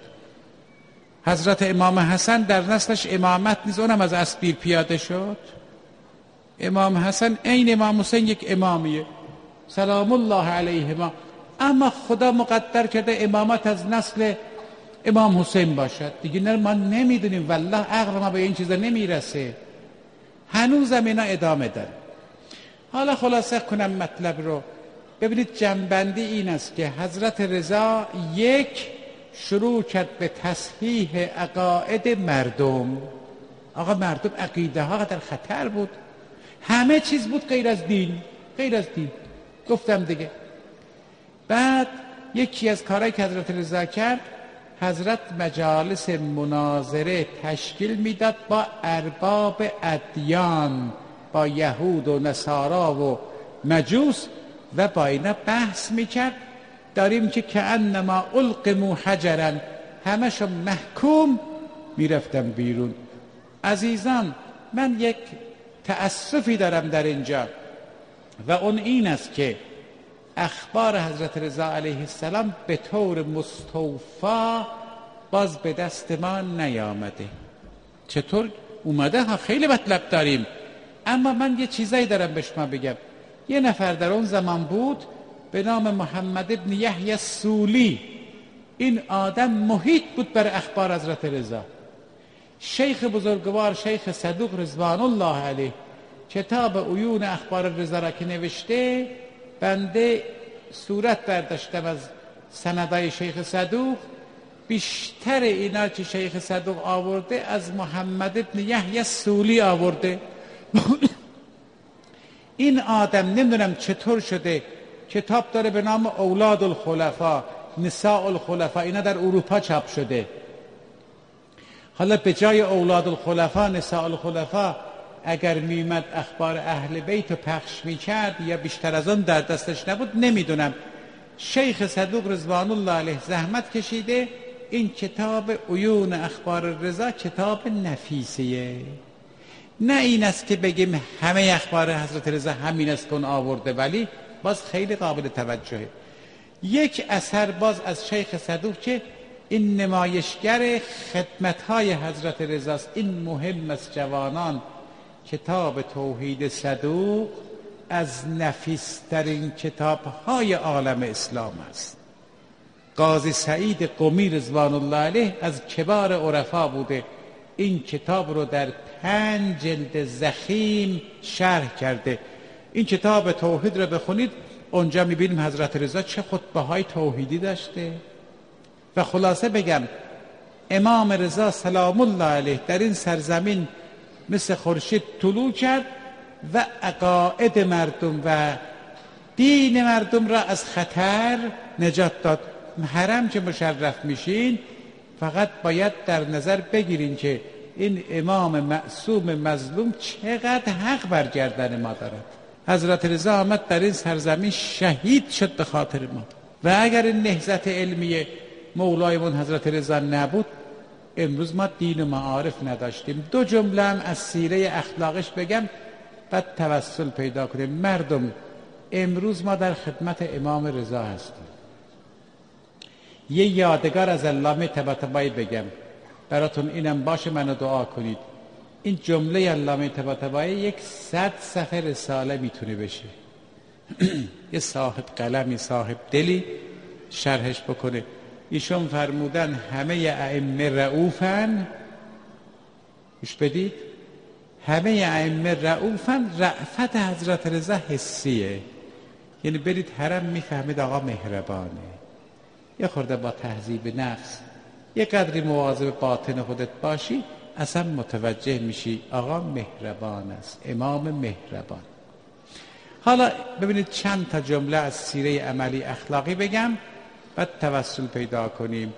حضرت امام حسن در نسلش امامت نیست، اونم از اسب دیر پیاده شد؟ امام حسن عین امام حسین یک امامیه سلام الله علیهما، اما خدا مقدر کرده امامت از نسل امام حسین باشد دیگه. نه ما نمیدونیم، والله عقل ما به این چیزا نمیرسه، هنوزم اینا ادامه داره. حالا خلاصه کنم مطلب رو، ببینید جنبندی این است که حضرت رضا یک شروع کرد به تصحیح عقاید مردم. آقا مردم عقیده ها در خطر بود، همه چیز بود غیر از دین، غیر از دین گفتم دیگه. بعد یکی از کارهایی که حضرت رضا کرد، حضرت مجالس مناظره تشکیل میداد با ارباب ادیان، با یهود و نصارا و مجوس، و با اینا بحث میکرد. داریم که کأنما القموا حجرا، همشون محکوم میرفتن بیرون. عزیزان من یک تأسفی دارم در اینجا و اون این است که اخبار حضرت رضا علیه السلام به طور مستوفا باز به دست ما نیامده. چطور اومده؟ ها خیلی مطلب داریم، اما من یه چیزایی دارم به شما بگم. یه نفر در اون زمان بود به نام محمد ابن یحیی السولی. این آدم محیط بود بر اخبار حضرت رضا. شیخ بزرگوار شیخ صدوق رضوان الله علیه کتاب عیون اخبار رضا را که نوشته، بنده صورت برداشتم از سندای شیخ صدوق. بیشتر اینا که شیخ صدوق آورده از محمد ابن یحیی السولی آورده. این آدم نمیدونم چطور شده کتاب داره به نام اولاد الخلفاء، نساء الخلفاء، اینا در اروپا چاپ شده. حالا به جای اولاد الخلفاء نساء الخلفاء اگر میمد اخبار اهل بیت رو پخش میکرد یا بیشتر از اون در دستش نبود نمیدونم. شیخ صدوق رضوان الله علیه زحمت کشیده این کتاب عیون اخبار رضا کتاب نفیسیه. نه این است که بگیم همه اخبار حضرت رضا همین است کن آورده، ولی باز خیلی قابل توجهه. یک اثر باز از شیخ صدوق که این نمایشگر خدمت‌های حضرت رضاست. این مهم است جوانان، کتاب توحید صدوق از نفیس‌ترین کتاب‌های عالم اسلام است. قاضی سعید قمی رضوان الله علیه از کبار عرفا بوده، این کتاب رو در پنج جلد ضخیم شرح کرده. این کتاب توحید رو بخونید، اونجا میبینیم حضرت رضا چه خطبه‌های توحیدی داشته. و خلاصه بگم امام رضا سلام الله علیه در این سرزمین مثل خورشید طلوع کرد و عقاید مردم و دین مردم را از خطر نجات داد. حرم که مشرف میشین فقط باید در نظر بگیرین که این امام معصوم مظلوم چقدر حق بر گردن ما دارد. حضرت رضا آمد در این سرزمین شهید شد به خاطر ما، و اگر این نهضت علمی مولایمون حضرت رضا نبود امروز ما دین و معارف نداشتیم. دو جمله هم از سیره اخلاقش بگم بعد توسل پیدا کنیم. مردم امروز ما در خدمت امام رضا هستیم. یه یادگار از علامه طباطبایی بگم براتون، اینم باشه منو دعا کنید. این جمله علامه طباطبایی یک صد صفحه رساله میتونه بشه. یه صاحب قلمی صاحب دلی شرحش بکنه. ایشون فرمودن همه ائمه رؤوفن، گوش بدید، همه ائمه رؤوفن، رأفت حضرت رضا حسیه. یعنی برید حرم میفهمید آقا مهربانه. یه خورده با تهذیب نفس یه قدری مواظب باطن خودت باشی اصلا متوجه میشی آقا مهربان است، امام مهربان. حالا ببینید چند تا جمله از سیره عملی اخلاقی بگم بعد توسل پیدا کنیم.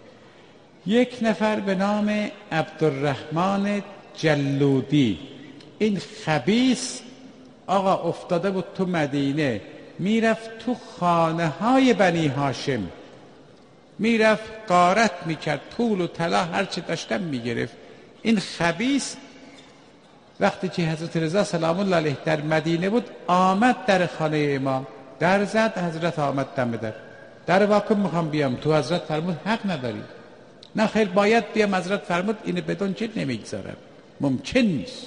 یک نفر به نام عبدالرحمن جلودی، این خبیث آقا افتاده بود تو مدینه، میرفت تو خانه های بنی هاشم، میرفت غارت میکرد، پول و طلا هرچی داشتن میگرفت. این خبیث وقتی که حضرت رضا سلام الله علیه در مدینه بود آمد در خانه امام، در زد، حضرت آمد دم در در واکن میخوام بیام. تو حضرت فرمود حق نداری. نه خیر باید بیام. حضرت فرمود اینو بدون چه نمیگذارم، ممکن نیست.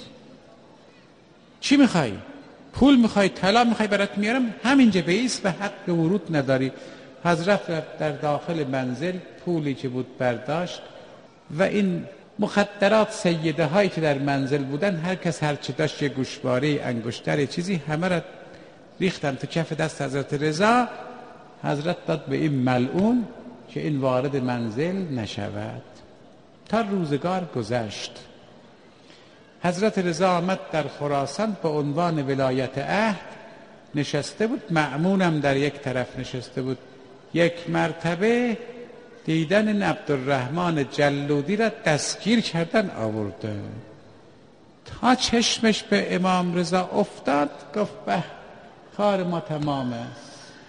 چی میخوای؟ پول میخوای؟ طلا میخوای؟ برات میارم. همینجا بیست و حق ورود نداری. حضرت در داخل منزل پولی که بود برداشت و این مخدرات سیده هایی که در منزل بودن هر کس هر چی داشت، یه گوشواره، انگشتر، چیزی، همه را ریختن تو کف دست حضرت رضا. حضرت داد به این ملعون که این وارد منزل نشود. تا روزگار گذشت. حضرت رضا آمد در خراسان به عنوان ولایت عهد نشسته بود. مأمونم در یک طرف نشسته بود. یک مرتبه دیدن این عبدالرحمن جلودی را دستگیر کردن آورده. تا چشمش به امام رضا افتاد گفت به کار ما تمام است.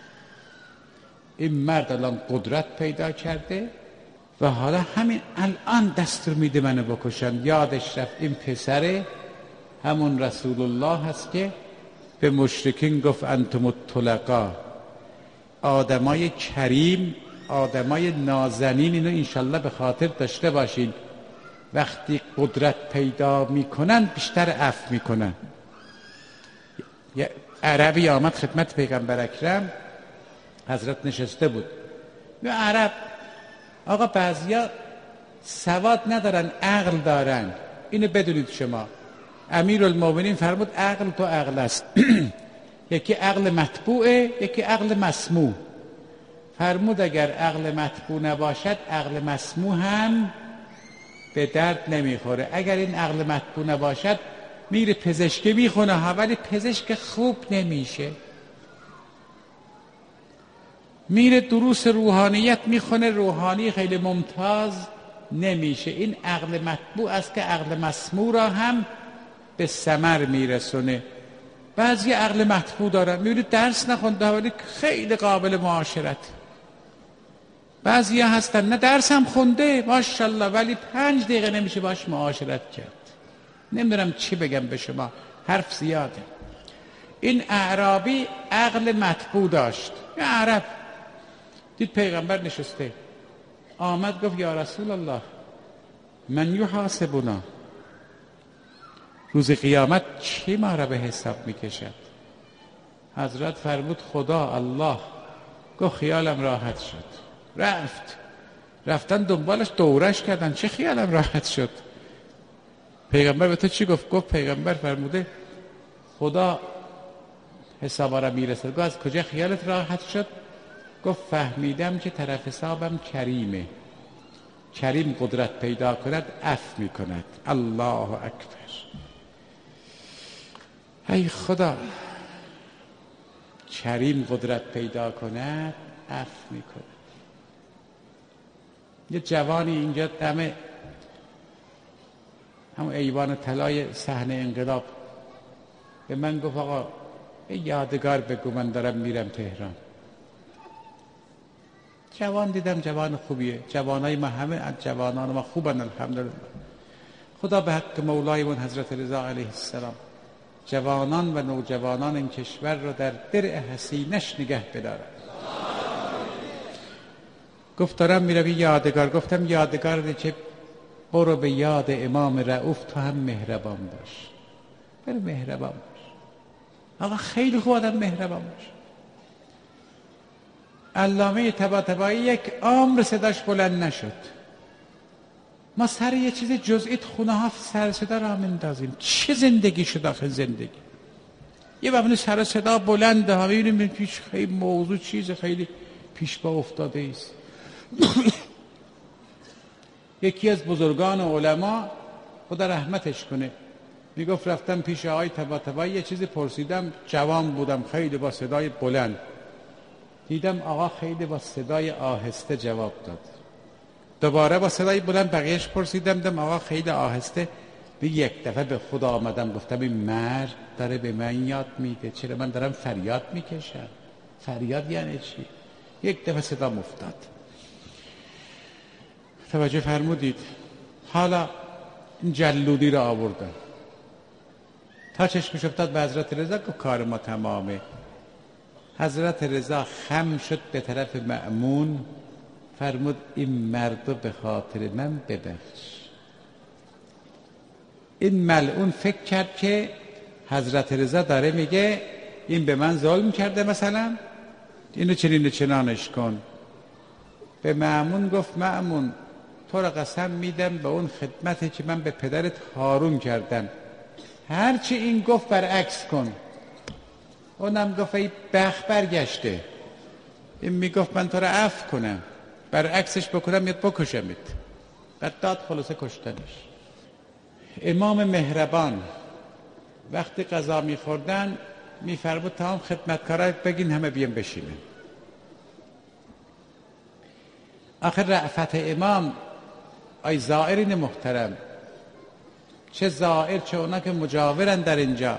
این مرد الان قدرت پیدا کرده و حالا همین الان دستور میده منو بکشن. یادش رفت این پسر همون رسول الله هست که به مشرکین گفت انتم الطلقا. آدمای کریم، آدمای نازنین، اینو انشالله به خاطر داشته باشین، وقتی قدرت پیدا میکنن بیشتر عفو میکنن. یه عربی آمد خدمت پیغمبر اکرم، حضرت نشسته بود. یه عرب، آقا بعضیا سواد ندارن عقل دارن، اینو بدونید شما. امیرالمومنین فرمود عقل تو عقل است. یکی عقل مطبوعه، یکی عقل مسموع. فرمود اگر عقل مطبوع نباشد عقل مسموع هم به درد نمیخوره. اگر این عقل مطبوع نباشد میره پزشکی میخونه ها، ولی پزشک خوب نمیشه. میره دروس روحانیت میخونه، روحانی خیلی ممتاز نمیشه. این عقل مطبوع است که عقل مسموع را هم به ثمر میرسونه. بعضی عقل مطبوع دارن، میبینید درس نخونده ولی خیلی قابل معاشرت. بعضی هستن نه درس هم خونده ماشاءالله ولی پنج دقیقه نمیشه باش معاشرت کرد. نمیدونم چی بگم به شما، حرف زیاده. این اعرابی عقل مطبوع داشت. یه عرب دید پیغمبر نشسته، آمد گفت یا رسول الله من یحاسبنا، روز قیامت چی ما را به حساب میکشد؟ حضرت فرمود خدا الله. گفت خیالم راحت شد. رفت رفتن دنبالش دورش کردن، چه خیالم راحت شد؟ پیغمبر به تو چی گفت؟ گفت پیغمبر فرموده خدا حساب را میرسد. گفت از کجا خیالت راحت شد؟ گفت فهمیدم که طرف حسابم کریمه، کریم قدرت پیدا کند عفو میکند. الله اکبر. ای خدا، کریم قدرت پیدا کند عفو میکند. یه جوانی اینجا دم همون ایوان طلای صحنه انقلاب به من گفت آقا یه یادگار بگو من دارم میرم تهران. جوان دیدم جوان خوبیه، جوانای ما همه از جوانان ما خوبن الحمدلله. خدا به حق مولایمون حضرت رضا علیه السلام جوانان و نوجوانان این کشور رو در درع حسینش نگه بدارد. گفت دارم میروی یادگار. گفتم یادگار ده که برو به یاد امام رؤوف تو هم مهربان باش. برو مهربان باش. آقا خیلی خوب آدم مهربان باش. علامه طباطبایی یک عمر صداش بلند نشد. ما سر یه چیز جزئی خونه ها سر صدا را مندازیم. چه زندگی شد آخه زندگی؟ یه وقت سر صدا بلنده ها میبینیم پیش خیلی موضوع چیز خیلی پیش با افتاده است. یکی از بزرگان علما خدا رحمتش کنه میگفت رفتم پیش آقای طباطبایی یه چیزی پرسیدم، جوان بودم خیلی با صدای بلند، دیدم آقا خیلی با صدای آهسته جواب داد. دوباره با صدای بلند بقیهش پرسیدم، دیدم آقا خیلی آهسته. به یک دفعه به خدا آمدم گفتم این مرد داره به من یاد میده، چرا من دارم فریاد میکشم؟ فریاد یعنی چی؟ یک دفعه صدا افتاد. توجه فرمودید؟ حالا این جلودی را آوردن تا چشمش افتاد به حضرت رضا، گفت کار ما تمامه. حضرت رضا خم شد به طرف مأمون، فرمود این مردو به خاطر من ببخش. این ملعون فکر کرد که حضرت رضا داره میگه این به من ظلم کرده، مثلا اینو چنین چنانش کن. به مأمون گفت مأمون تو را قسم میدم به اون خدمتی که من به پدرت هارون کردم، هرچی این گفت برعکس کن. اونم گفت ای بخ برگشته، این میگفت من تو را عفو کنم، برعکسش بکنم میاد بکشمت. بعد داد خلاصه کشتنش. امام مهربان وقتی غذا میخوردن میفرمود تمام خدمتکارا بگین همه بیان بشینن. آخر رأفت امام، ای زائرین محترم، چه زائر چه اونا که مجاورن در اینجا،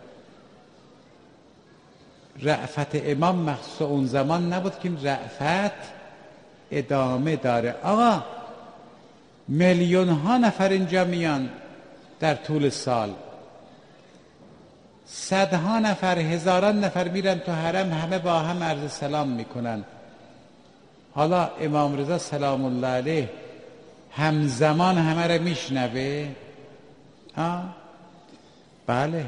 رأفت امام مخصوص اون زمان نبود که این رأفت ادامه داره. آقا میلیون ها نفر اینجا میان در طول سال، صدها نفر، هزاران نفر میرن تو حرم، همه با هم عرض سلام میکنن. حالا امام رضا سلام الله علیه همزمان همه را میشنوه؟ ها؟ بله.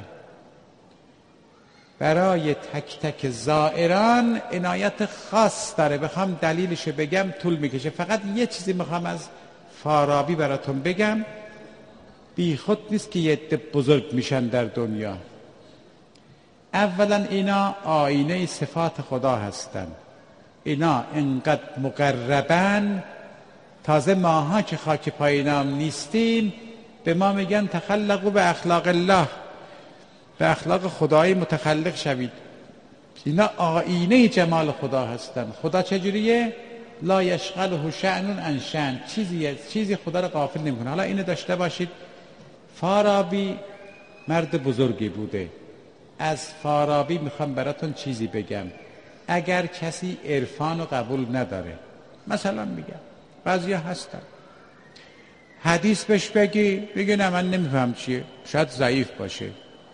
برای تک تک زائران عنایت خاص داره. بخوام دلیلشو بگم طول میکشه. فقط یه چیزی میخوام از فارابی براتون بگم. بی خود نیست که یه عده بزرگ میشن در دنیا. اولا اینا آینه صفات خدا هستن. اینا انقدر مقربن، تازه ماها که خاک پای نام نیستیم به ما میگن تخلقوا به اخلاق الله، به اخلاق خدایی متخلق شوید. اینا آینه جمال خدا هستن. خدا چجوریه؟ لا یشغله شأن عن شأن، چیزی چیزی خدا رو غافل نمیکنه. حالا اینو داشته باشید. فارابی مرد بزرگی بوده. از فارابی میخوام براتون چیزی بگم. اگر کسی عرفان رو قبول نداره، مثلا میگم بعضیا هستن حدیث بهش بگی بگه نه من نمیفهم چیه، شاید ضعیف باشه.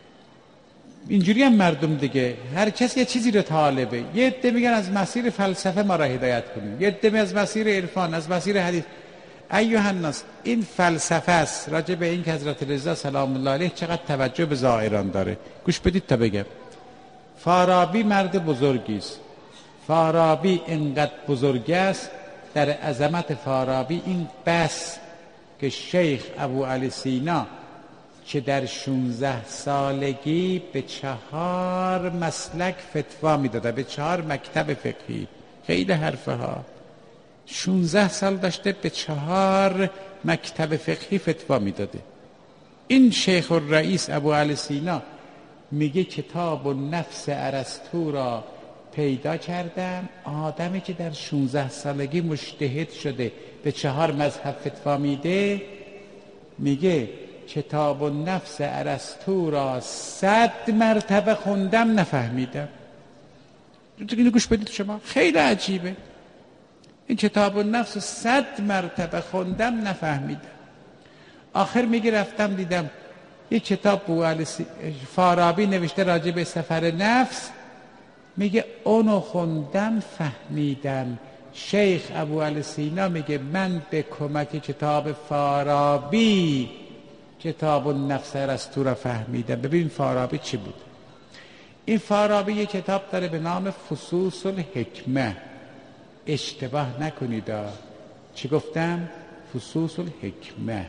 اینجوری هم مردم دیگه، هر کسی یه چیزی رو طالبه. یه عده میگن از مسیر فلسفه ما را هدایت کنیم، یه عده از مسیر عرفان، از مسیر حدیث. ایها الناس، این فلسفه است راجع به این که حضرت رضا سلام الله علیه چقدر توجه به زائران داره. گوش بدید تا بگم. فارابی مرد بزرگی است. فارابی اینقدر بزرگ است، در عظمت فارابی این بس که شیخ ابو علی سینا که در شانزده سالگی به چهار مسلک فتوا میداده، به چهار مکتب فقهی، خیلی حرفه ها، شانزده سال داشته به چهار مکتب فقهی فتوا میداده. این شیخ الرئیس ابو علی سینا میگه کتاب النفس ارسطو را پیدا کردم. آدمی که در شانزده سالگی مجتهد شده به چهار مذهب فتوا میده، میگه کتاب النفس ارسطو را صد مرتبه خوندم نفهمیدم. اینو گوش بدید شما، خیلی عجیبه. این کتاب النفس صد مرتبه خوندم نفهمیدم. آخر میگه رفتم دیدم یه کتاب بو فارابی نوشته راجع به سفر نفس، میگه اونو خوندم فهمیدم. شیخ ابو علی سینا میگه من به کمک کتاب فارابی کتاب النفس ارسطو را فهمیدم. ببین فارابی چی بود. این فارابی یه کتاب داره به نام فصوص الحکمه. اشتباه نکنید. چی گفتم؟ فصوص الحکمه.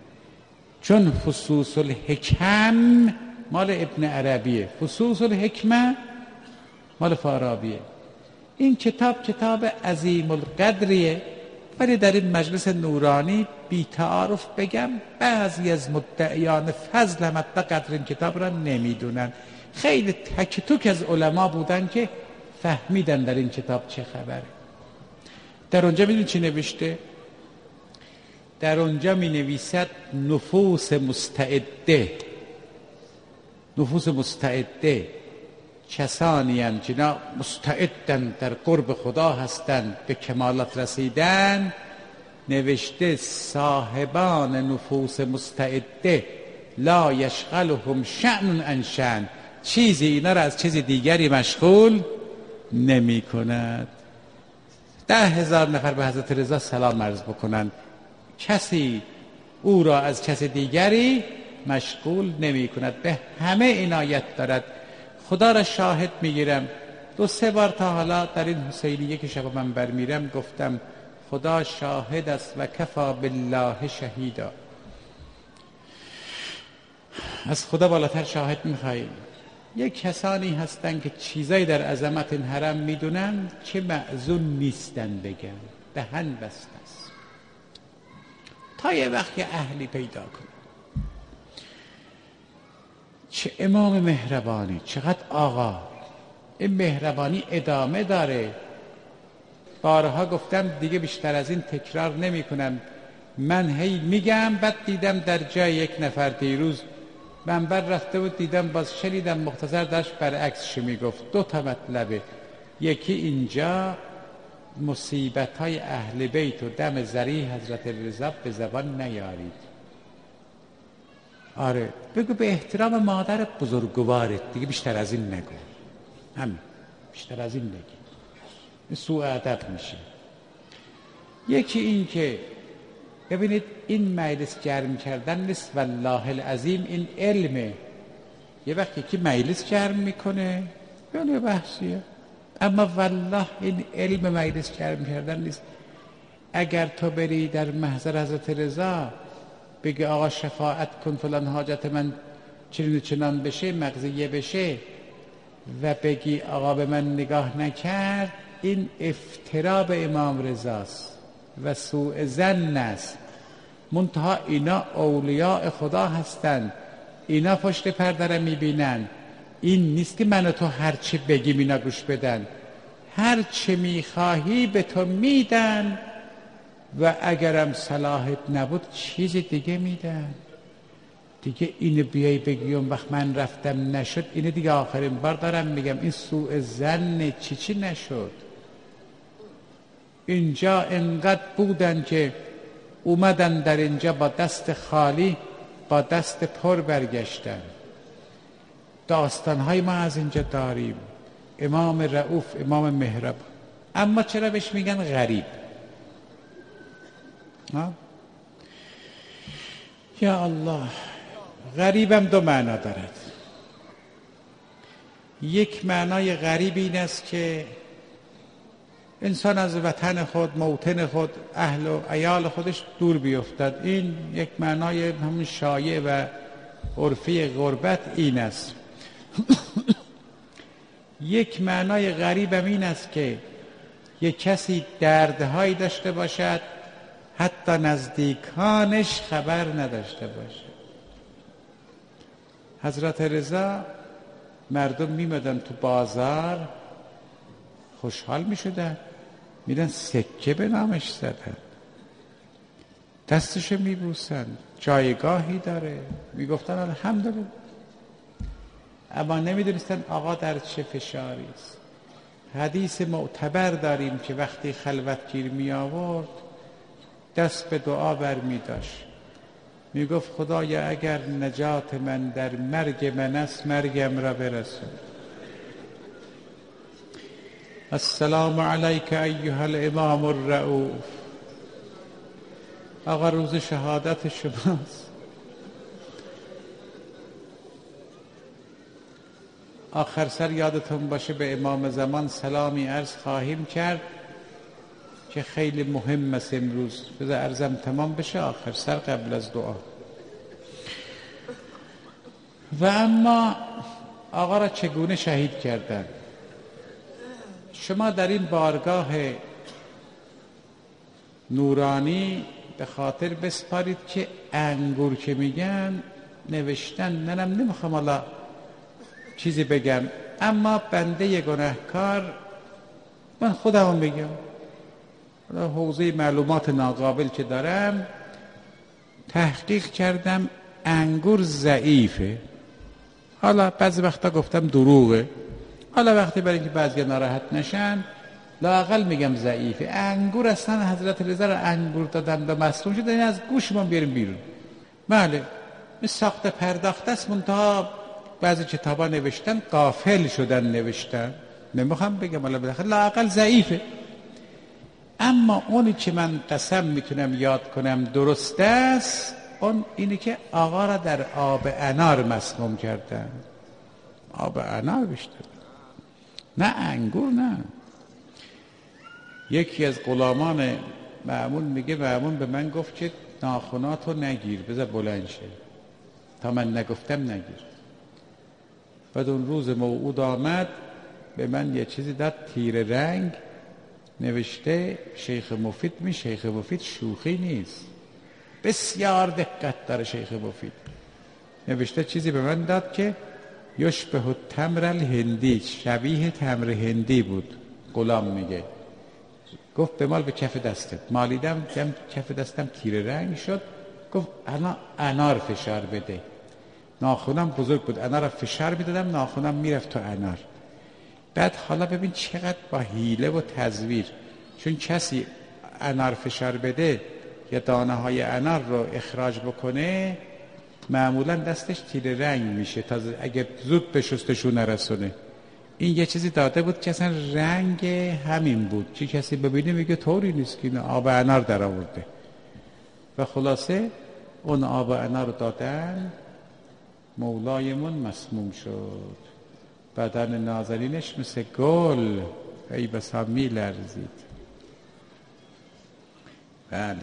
چون فصوص الحکم مال ابن عربیه، فصوص الحکمه مال فارابیه. این کتاب کتاب عظیم القدریه، ولی در این مجلس نورانی بی تعارف بگم بعضی از مدعیان فضل هم حتی قدر این کتاب را نمیدونن. خیلی تک توک از علما بودن که فهمیدن در این کتاب چه خبره. در اونجا میدونی چی نوشته؟ در اونجا می نویسد نفوس مستعده. نفوس مستعده کسانی هستند که مستعدن در قرب خدا هستند، به کمالات رسیدن. نوشته صاحبان نفوس مستعده لا یشغلهم شأن عن شأن، چیزی اینا را از چیز دیگری مشغول نمی کند. ده هزار نفر به حضرت رضا سلام عرض بکنند، کسی او را از کس دیگری مشغول نمی کند. به همه عنایت دارد. خدا را شاهد میگیرم، دو سه بار تا حالا در این حسینیه که شب من برمیرم گفتم خدا شاهد است و کفا بالله شهیدا. از خدا بالاتر شاهد میخواییم. یک کسانی هستن که چیزایی در عظمت این حرم میدونن که معزون نیستن بگن، دهن بسته است تا یه وقت که اهلی پیدا کن. چه امام مهربانی، چقدر آقا. این مهربانی ادامه داره. بارها گفتم دیگه بیشتر از این تکرار نمی کنم. من هی میگم، بعد دیدم در جای یک نفر دیروز منبر رفته بود، دیدم باز شنیدم مختصر داشت برعکسش میگفت. دو تا مطلبه. یکی اینجا مصیبت های اهل بیت و دم ذریح حضرت رضا به زبان نیارید. آره بگو به احترام مادر بزرگوارت، دیگه بیشتر از این نگو، همین بیشتر از این نگی، این سوء ادب میشه. یکی این که ببینید این مجلس گرم کردن نیست، والله العظیم این علمه. یه وقتی که مجلس گرم میکنه یعنی بحثیه، اما والله این علم مجلس گرم کردن نیست. اگر تو بری در محضر حضرت رضا بگی آقا شفاعت کن فلان حاجت من چنین و چنان بشه، مقضیه بشه، و بگی آقا به من نگاه نکرد، این افترا به امام رضاست و سوء ظن است. منتها اینا اولیاء خدا هستند، اینا پشت پرده را میبینن. این نیست که من و تو هر چی بگیم اینا گوش بدن، هر چی میخواهی به تو میدن و اگرم صلاحت نبود چیز دیگه میدن. دیگه اینو بیای بگی اون وقت من رفتم نشد، اینو دیگه آخرین بار دارم میگم، این سوء ظن چی چی نشد. اینجا انقدر بودن که اومدن در اینجا با دست خالی با دست پر برگشتن. داستانهای ما از اینجا داریم. امام رؤوف، امام مهربان، اما چرا بهش میگن غریب؟ ها؟ یا الله، غریبم دو معنا دارد. یک معنای غریب این است که انسان از وطن خود، موطن خود، اهل و عیال خودش دور بیفتد. این یک معنای همون شایع و عرفی غربت این است. یک معنای غریبم این است که یک کسی دردهایی داشته باشد حتی نزدیکانش خبر نداشته باشد. حضرت رضا مردم میمدن تو بازار خوشحال میشدن، میرن سکه به نامش زدن، دستشو میبوسن، جایگاهی داره، میگفتن الحمدلله. اما نمیدونستن آقا در چه فشاری است. حدیث معتبر داریم که وقتی خلوتگیر می آورد دست به دعا بر می داشت، می گفت خدایا اگر نجات من در مرگ من است مرگم را برسون. السلام علیک ایها الامام الرؤوف. آقا روز شهادت شماست. آخر سر یادتون باشه به امام زمان سلامی عرض خواهیم کرد که خیلی مهم است امروز. بذار عرضم تمام بشه آخر سر قبل از دعا. و اما آقا را چگونه شهید کردن؟ شما در این بارگاه نورانی به خاطر بسپارید که انگور که میگن نوشتن، منم نمیخوام حالا چیزی بگم، اما بنده گناهکار من خودم بگم، حوزه معلومات ناقابل که دارم تحقیق کردم انگور ضعیفه. حالا بعضی وقتا گفتم دروغه، حالا وقتی برای اینکه بعضی ناراحت نشن لااقل میگم ضعیفه. انگور اصلا حضرت رضا را انگور دادن و مصدوم شد، از گوش ما بیاریم بیرون. بله ساخته پرداخته است، منتها بعضی کتابا نوشتن غافل شدن نوشتن، نمیخوام بگم حالا بالاخره لااقل ضعیفه. اما اونی که من قسم میتونم یاد کنم درست است اون اینه که آقا را در آب انار مسموم کردن. آب انار بیشتر، نه انگور. نه یکی از غلامان مأمون میگه مأمون به من گفت که ناخناتو نگیر، بذار بلند شه، تا من نگفتم نگیر. بعد اون روز موعود آمد به من یه چیزی داد تیر رنگ، نوشته شیخ مفید. می شیخ مفید شوخی نیست، بسیار دقت داره شیخ مفید. نوشته چیزی به من داد که یشبه التمر الهندی، شبیه تمر هندی بود. غلام میگه گفت به مال به کف دستت. مالیدم جم کف دستم تیر رنگ شد. گفت الان انار فشار بده. ناخونم بزرگ بود، انار فشار میدادم ناخونم میرفت تو انار. بعد حالا ببین چقدر با حیله و تزویر، چون کسی انار فشار بده یا دانه های انار رو اخراج بکنه معمولا دستش تیره رنگ میشه تا اگه زود به شستشو نرسونه. این یه چیزی داده بود که اصلا رنگ همین بود، چی کسی ببینه میگه طوری نیست که آب انار در آورده. و خلاصه اون آب انار رو دادن، مولایمون مسموم شد، بدن نازنینش مثل گل ای بسا می لرزید. بله،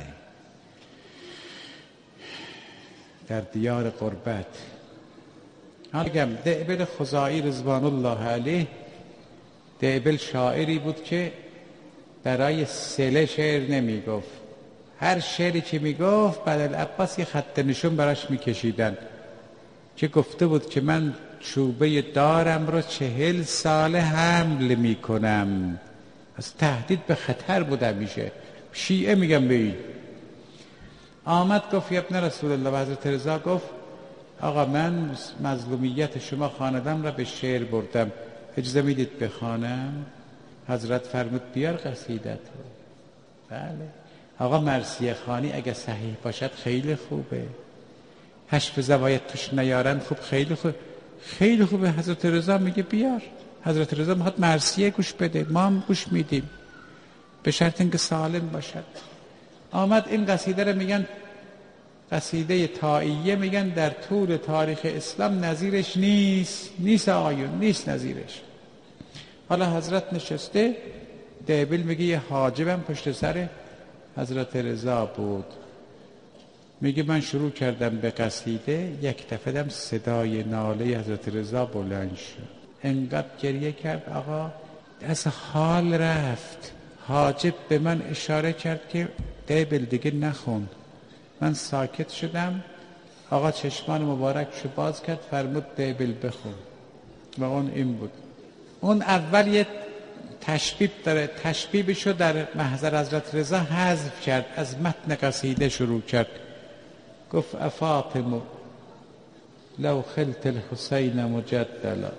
در دیار قربت. حالا دعبل خزاعی رضوان الله علیه، دعبل شاعری بود که برای سله شعر نمی گفت. هر شعری که می گفت بعد العباس یه خط نشون براش می کشیدن که گفته بود که من چوبه دارم رو چهل سال حمل می کنم. از تهدید به خطر بود همیشه. شیعه میگم به این. آمد گفت ابن رسول الله، و حضرت رضا گفت آقا من مظلومیت شما خواندم را به شعر بردم، اجازه میدید بخوانم؟ حضرت فرمود بیار قصیدت رو. بله آقا، مرثیه خوانی اگه صحیح باشد خیلی خوبه، حشف زوایت توش نیارن خوب، خیلی خوب، خیلی خوبه. حضرت رضا میگه بیار. حضرت رضا میخواد مرثیه گوش بده، ما هم گوش میدیم به شرط اینکه سالم باشد. آمد این قصیده رو میگن قصیده طائیه، میگن در طول تاریخ اسلام نظیرش نیست، نیست آقایون، نیست نظیرش. حالا حضرت نشسته، دعبل میگه یه حاجبم پشت سر حضرت رضا بود، میگه من شروع کردم به قصیده، یک دفعه دم صدای ناله حضرت رضا بلند شد، انقدر گریه کرد آقا از حال رفت. حاجب به من اشاره کرد که دعبل دیگه نخون. من ساکت شدم، آقا چشمان مبارکشو باز کرد، فرمود دعبل بخون. و اون این بود. اون اول یه تشبیب داره، تشبیبشو در محضر حضرت رضا حذف کرد، از متن قصیده شروع کرد. گفت افاطمه لو خلت الحسین مجدلا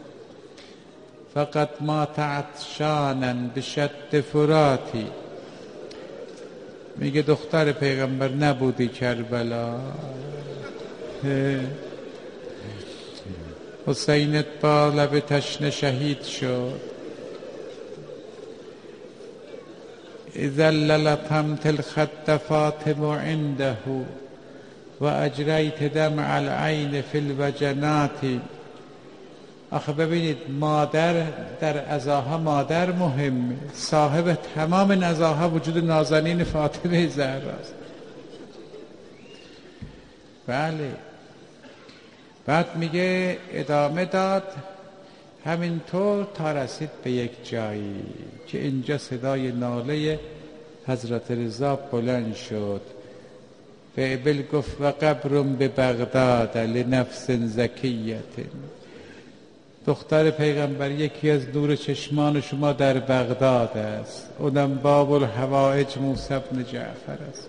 فقط مات عطشانا بشد فراتی. میگه دختر پیغمبر نبودی کربلا، حسینت با لب تشنه شهید شد. اذا للطمت الخد فاطم عنده و اجریت دمع العین فی الوجنات. آخه ببینید مادر در عزاها مادر مهمه، صاحب تمام نزاها وجود نازنین فاطمه زهراست. بله. بعد میگه ادامه داد همینطور تا رسید به یک جایی که اینجا صدای ناله حضرت رضا بلند شد. دعبل گفت و قبر به بغداد لنفس زکیت. دختر پیغمبر یکی از نور چشمان شما در بغداد است، اونم باب الحوائج موسی بن جعفر است.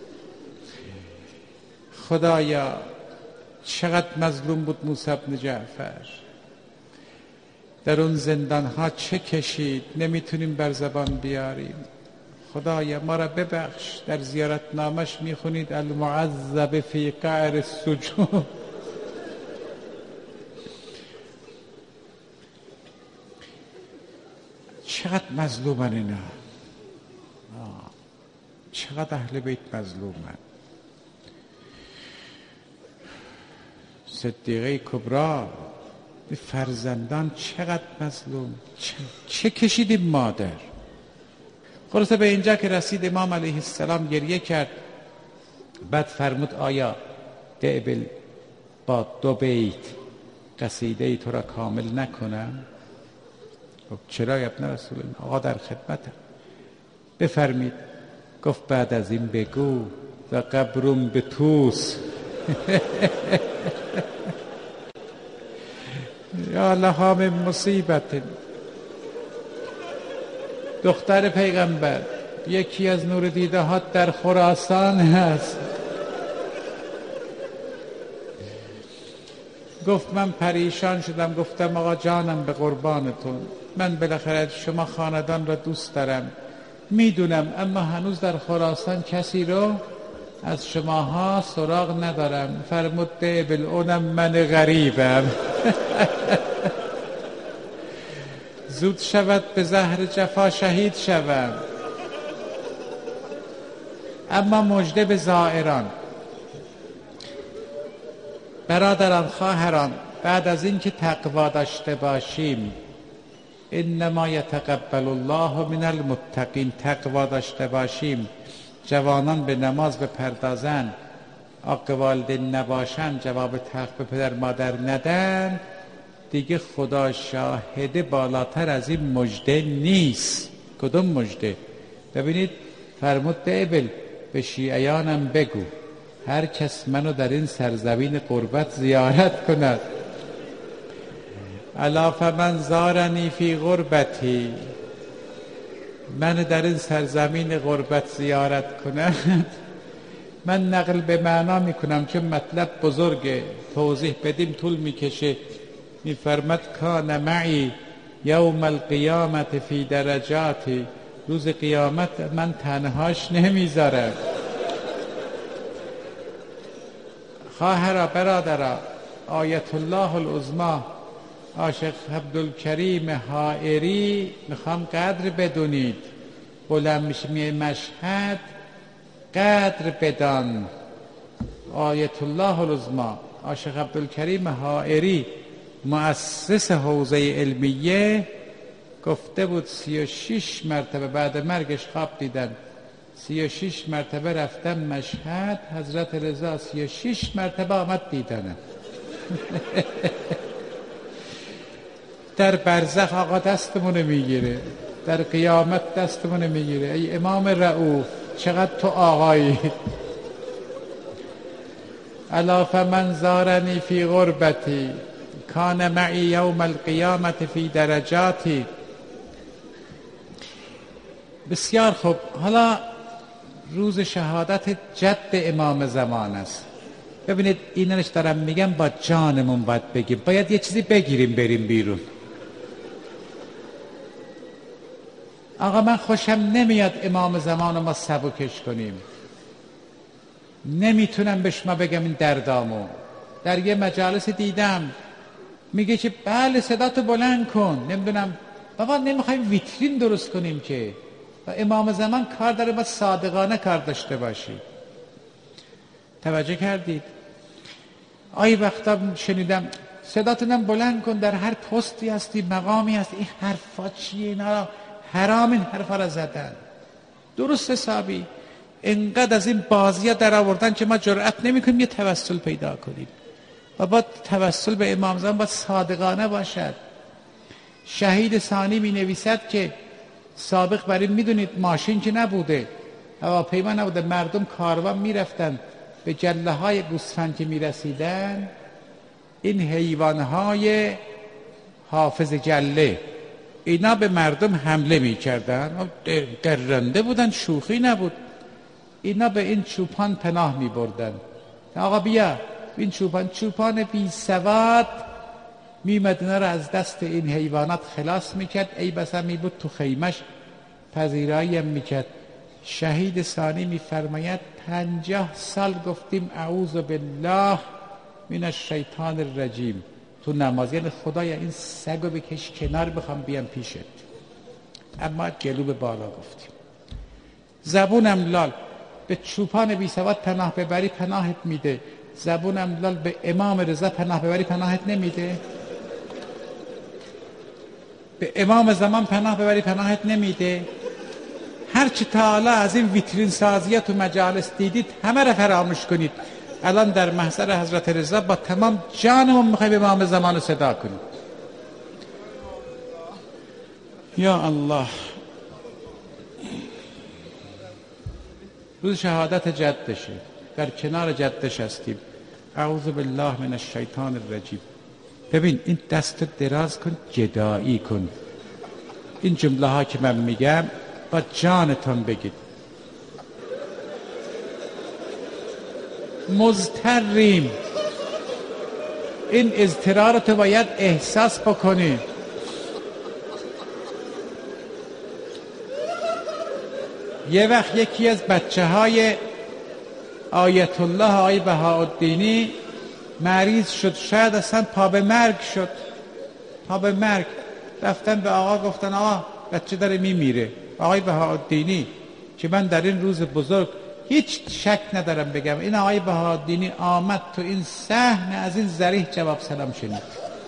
خدایا چقدر مظلوم بود موسی بن جعفر، در اون زندان ها چه کشید نمیتونیم بر زبان بیاریم. خدایا ما را ببخش. در زیارت نامش میخونید المعذب فی قعر السجون. چقدر مظلومن اینا، چقدر اهل بیت مظلومن. صدیقه کبرا فرزندان چقدر مظلوم، چه, چه کشیدیم مادر. خلاصه به اینجا که رسید امام علیه السلام گریه کرد. بعد فرمود آیا دعبل با دو بیت قصیده ای تو را کامل نکنم؟ گفت چرا یا ابن رسول الله؟ آقا در خدمتم. بفرمید. گفت بعد از این بگو و قبرم به توس. یا لهام مصیبت. دختر پیغمبر یکی از نور دیده ها در خراسان هست. گفت من پریشان شدم، گفتم آقا جانم به قربانتون، من بالاخره شما خاندان را دوست دارم، میدونم اما هنوز در خراسان کسی رو از شماها سراغ ندارم. فرمود بل اونم من غریبم. زود شود به زهر جفا شهید شوم. اما مژده به زائران. برادران، خواهران، بعد از این که تقوا داشته باشیم، انما یتقبل الله من المتقین، تقوا داشته باشیم، جوانان به نماز بپردازن، عاق والدین نباشن، جواب تلخ به پدر مادر ندن، دیگه خدا شاهده بالاتر از این مژده نیست. کدوم مژده؟ ببینید فرمود ابل به شیعیانم بگو هر کس منو در این سرزمین قربت زیارت کند، الا فمن زارنی فی غربتی، من در این سرزمین غربت زیارت کند. من نقل به معنا میکنم چون مطلب بزرگه، توضیح بدیم طول میکشه. میفرمد کان معی یوم القیامت فی درجاتی، روز قیامت من تنهاش نمیذارم. خواهرا، برادرا، آیت الله العظمی عاشق عبدالکریم حائری میخوام قدر بدونید. بلند میشه مشهد قدر بدان. آیت الله العظمی عاشق عبدالکریم حائری مؤسس حوزه علمیه گفته بود سی و شش مرتبه بعد مرگش خواب دیدن، سی و شش مرتبه رفتم مشهد، حضرت رضا سی و شش مرتبه آمد دیدنم. در برزخ آقا دستمونو میگیره، در قیامت دستمونو میگیره. ای امام رؤوف چقدر تو آقایی. الا فمن زارنی فی غربتی کان معی یوم القیامت فی درجاتی. بسیار خوب. حالا روز شهادت جد امام زمان است. ببینید اینش دارم میگم با جانمون باید بگیم، باید یه چیزی بگیریم بریم بیرون. آقا من خوشم نمیاد امام زمان رو ما سبکش کنیم. نمیتونم به شما بگم این دردامو. در یه مجالس دیدم میگه که بله صداتو بلند کن، نمیدونم. بابا نمیخوایم ویترین درست کنیم که. و امام زمان کار داره ما صادقانه کار داشته باشیم. توجه کردید؟ آی وقتا شنیدم صداتونم بلند کن، در هر پستی هستی مقامی هستی. این حرفا چیه؟ اینا حرام این حرفا را زدن. درست حسابی انقدر از این بازی ها در آوردن که ما جرأت نمی کنیم یه توسل پیدا کنیم. و با توسل به امام زمان باید صادقانه باشد. شهید ثانی می نویسد که سابق برای میدونید ماشین که نبوده، هواپیما نبوده، مردم کاروان میرفتن، به جله های گوسفند که میرسیدن این حیوان های حافظ جله اینا به مردم حمله میکردن. درنده بودن، شوخی نبود. اینا به این چوپان پناه میبردن. آقا بیا این چوپان، چوپان بی سواد میمد اینا را از دست این حیوانات خلاص میکرد. ای بسا میبود تو خیمش پذیرایی هم میکرد. شهید ثانی میفرماید پنجاه سال گفتیم اعوذ بالله من الشیطان الرجیم تو نماز، یعنی خدایا این سگو بکش کنار بخوام بیام پیشت، اما جلو به بالا گفتیم. زبونم لال به چوپان بی سواد پناه ببری پناهت میده، زبونم لال به امام رضا پناه ببری پناهت نمیده، به امام زمان پناه ببری پناهت نمیده. هرچی تا حالا از این ویترین سازیات و مجالس دیدید همه را فراموش کنید. الان در محضر حضرت رضا با تمام جانمون میخوای به امام زمان رو صدا کنید. یا الله. روز شهادت جدشه، در کنار جدش هستیم. اعوذ بالله من الشیطان الرجیم. ببین این دست دراز کن، جدایی کن. این جمله ها که من میگم با جانتون بگید. مضطریم، این اضطرار رو تو باید احساس بکنی. یه وقت یکی از بچه های آیت الله آقای بهاءالدینی مریض شد، شاید اصلا پا به مرگ شد، پا به مرگ. رفتن به آقا گفتن آقا بچه داره میمیره. آقای بهاءالدینی که من در این روز بزرگ هیچ شک ندارم بگم این آقای بهاءالدینی آمد تو این صحنه از این ذریح جواب سلام شنید.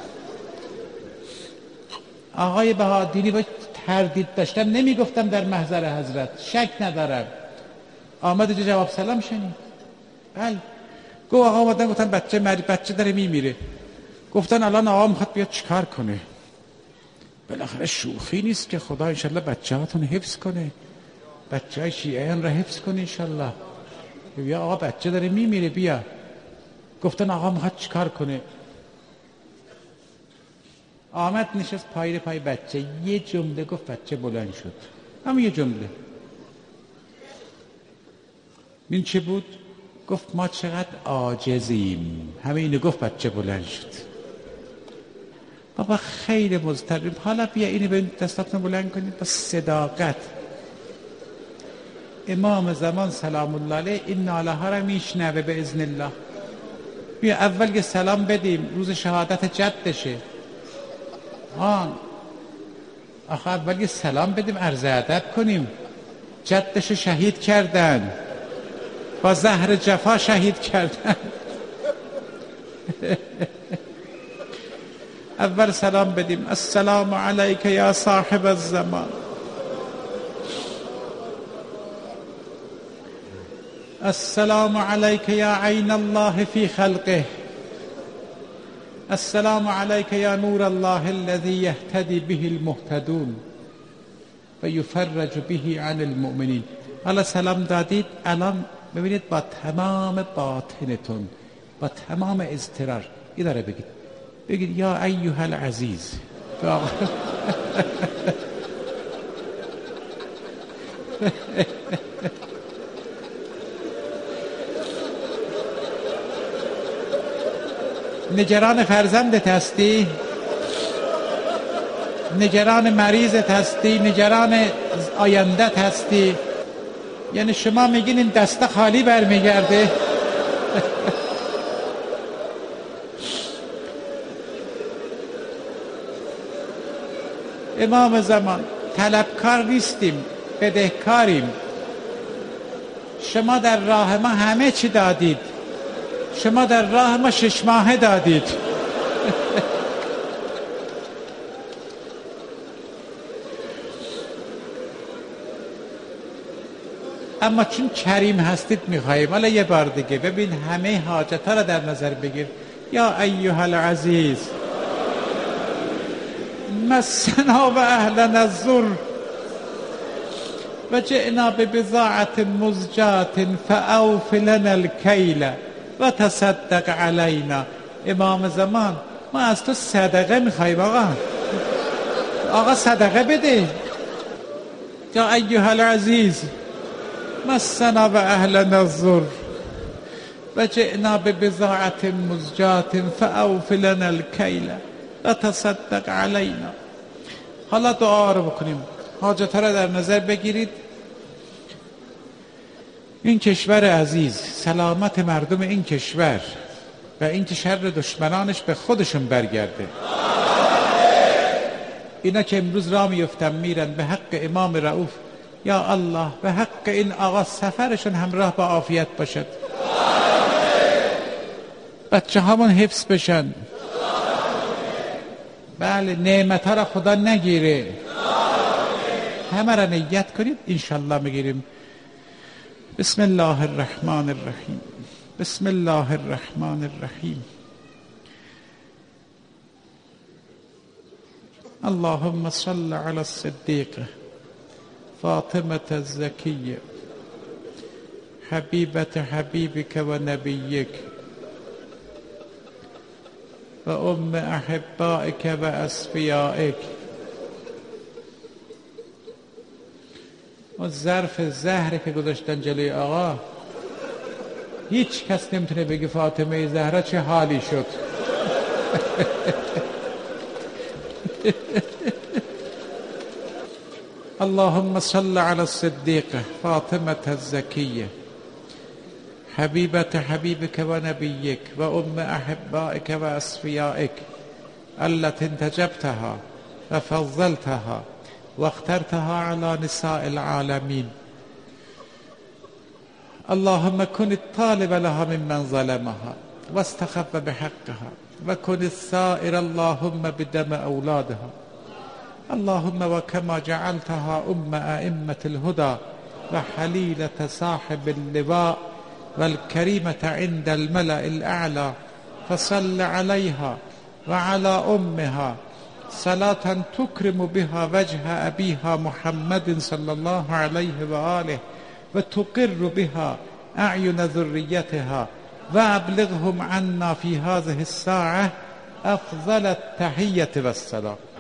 آقای بهاءالدینی با تردید داشتم نمیگفتم در محضر حضرت، شک ندارم، آمد اینجا جواب سلام شنید. بله. گفت آقا اومدن گفتن بچه مری بچه داره میمیره. گفتن الان آقا میخواد بیاد چیکار کنه؟ بالاخره شوخی نیست که خدا انشالله بچه هاتون حفظ کنه، بچه های شیعیان را حفظ کنه انشالله. بیا آقا بچه داره میمیره بیا. گفتن آقا میخواد چیکار کنه؟ آمد نشست پای پای بچه، یه جمله گفت بچه بلند شد، همین یه جمله. این چه بود؟ گفت ما چقدر عاجزیم، همین اینو گفت بچه بلند شد. بابا خیلی مضطریم، حالا بیا اینو به دستاتون بلند کنید با صداقت. امام زمان سلام الله علیه این ناله ها را میشنوه به اذن الله. بیا اول یه سلام بدیم، روز شهادت جدشه. آن آخه اول یه سلام بدیم، عرض ادب کنیم. جدش شهید کردن، با زهر جفا شهید کردن. اول سلام بدیم، السلام علیک یا صاحب الزمان، السلام علیک یا عین الله فی خلقه، السلام علیک یا نور الله الذی یهتدی به المهتدون و یفرج به عن المؤمنین. حالا سلام دادید، الان ببینید با تمام باطنتون، با تمام اضطرار این داره بگید، بگید یا ایها العزیز. نگران فرزندت هستی؟ نگران مریضت هستی؟ نگران آیندت هستی؟ یعنی شما میگین این دسته خالی برمیگرده؟ امام زمان طلبکار نیستیم، بدهکاریم. شما در راه ما همه چی دادید، شما در راه ما شش ماهه دادید. اما چون کریم هستید میخواییم. حالا یه بار دیگه ببین همه حاجت ها را در نظر بگیر. یا ایها العزیز مسنا و اهلنا الضر و جئنا ببضاعة مزجاة فاوف لنا الکیل و تصدق علینا. امام زمان ما از تو صدقه میخواییم. آقا آقا صدقه بده. یا ایها العزیز مسنا و اهلنا الضر و جئنا ببضاعة مزجاة فاوف لنا الکیل و تصدق علینا. حالا دعا رو بکنیم، حاجت را در نظر بگیرید. این کشور عزیز، سلامت مردم این کشور و این که شر دشمنانش به خودشون برگرده. اینا که امروز راه میفتن میرن، به حق امام رؤوف یا الله به حق این آقا سفرشون همراه با عافیت باشد، بچه همون حفظ بشن. بله نعمت ها را خدا نگیره، همه را نیت کنید انشالله میگیریم. بسم الله الرحمن الرحیم، بسم الله الرحمن الرحیم. اللهم صل علی الصدیقه فاطمة الزکیه حبیبت حبیبک و نبیک و ام احبائک و اصفیائک. و ظرف زهره که گذاشتن جلوی آقا، هیچ کس نمیتونه بگه فاطمه زهرا چه حالی شد. اللهم صل على الصديقة فاطمة الزكية حبيبة حبيبك ونبيك وأم أحبائك وأصفيائك التي انتجبتها وفضلتها واخترتها على نساء العالمين. اللهم كن الطالب لها ممن ظلمها واستخف بحقها، وكن الثائر اللهم بدم أولادها. اللهم وكما جعلتها أم أئمة الهدى وحليلة صاحب اللواء والكريمة عند الملأ الأعلى، فصل عليها وعلى أمها صلاة تكرم بها وجه أبيها محمد صلى الله عليه وآله، وتقر بها أعين ذريتها، وأبلغهم عنا في هذه الساعة أفضل التحية والسلام.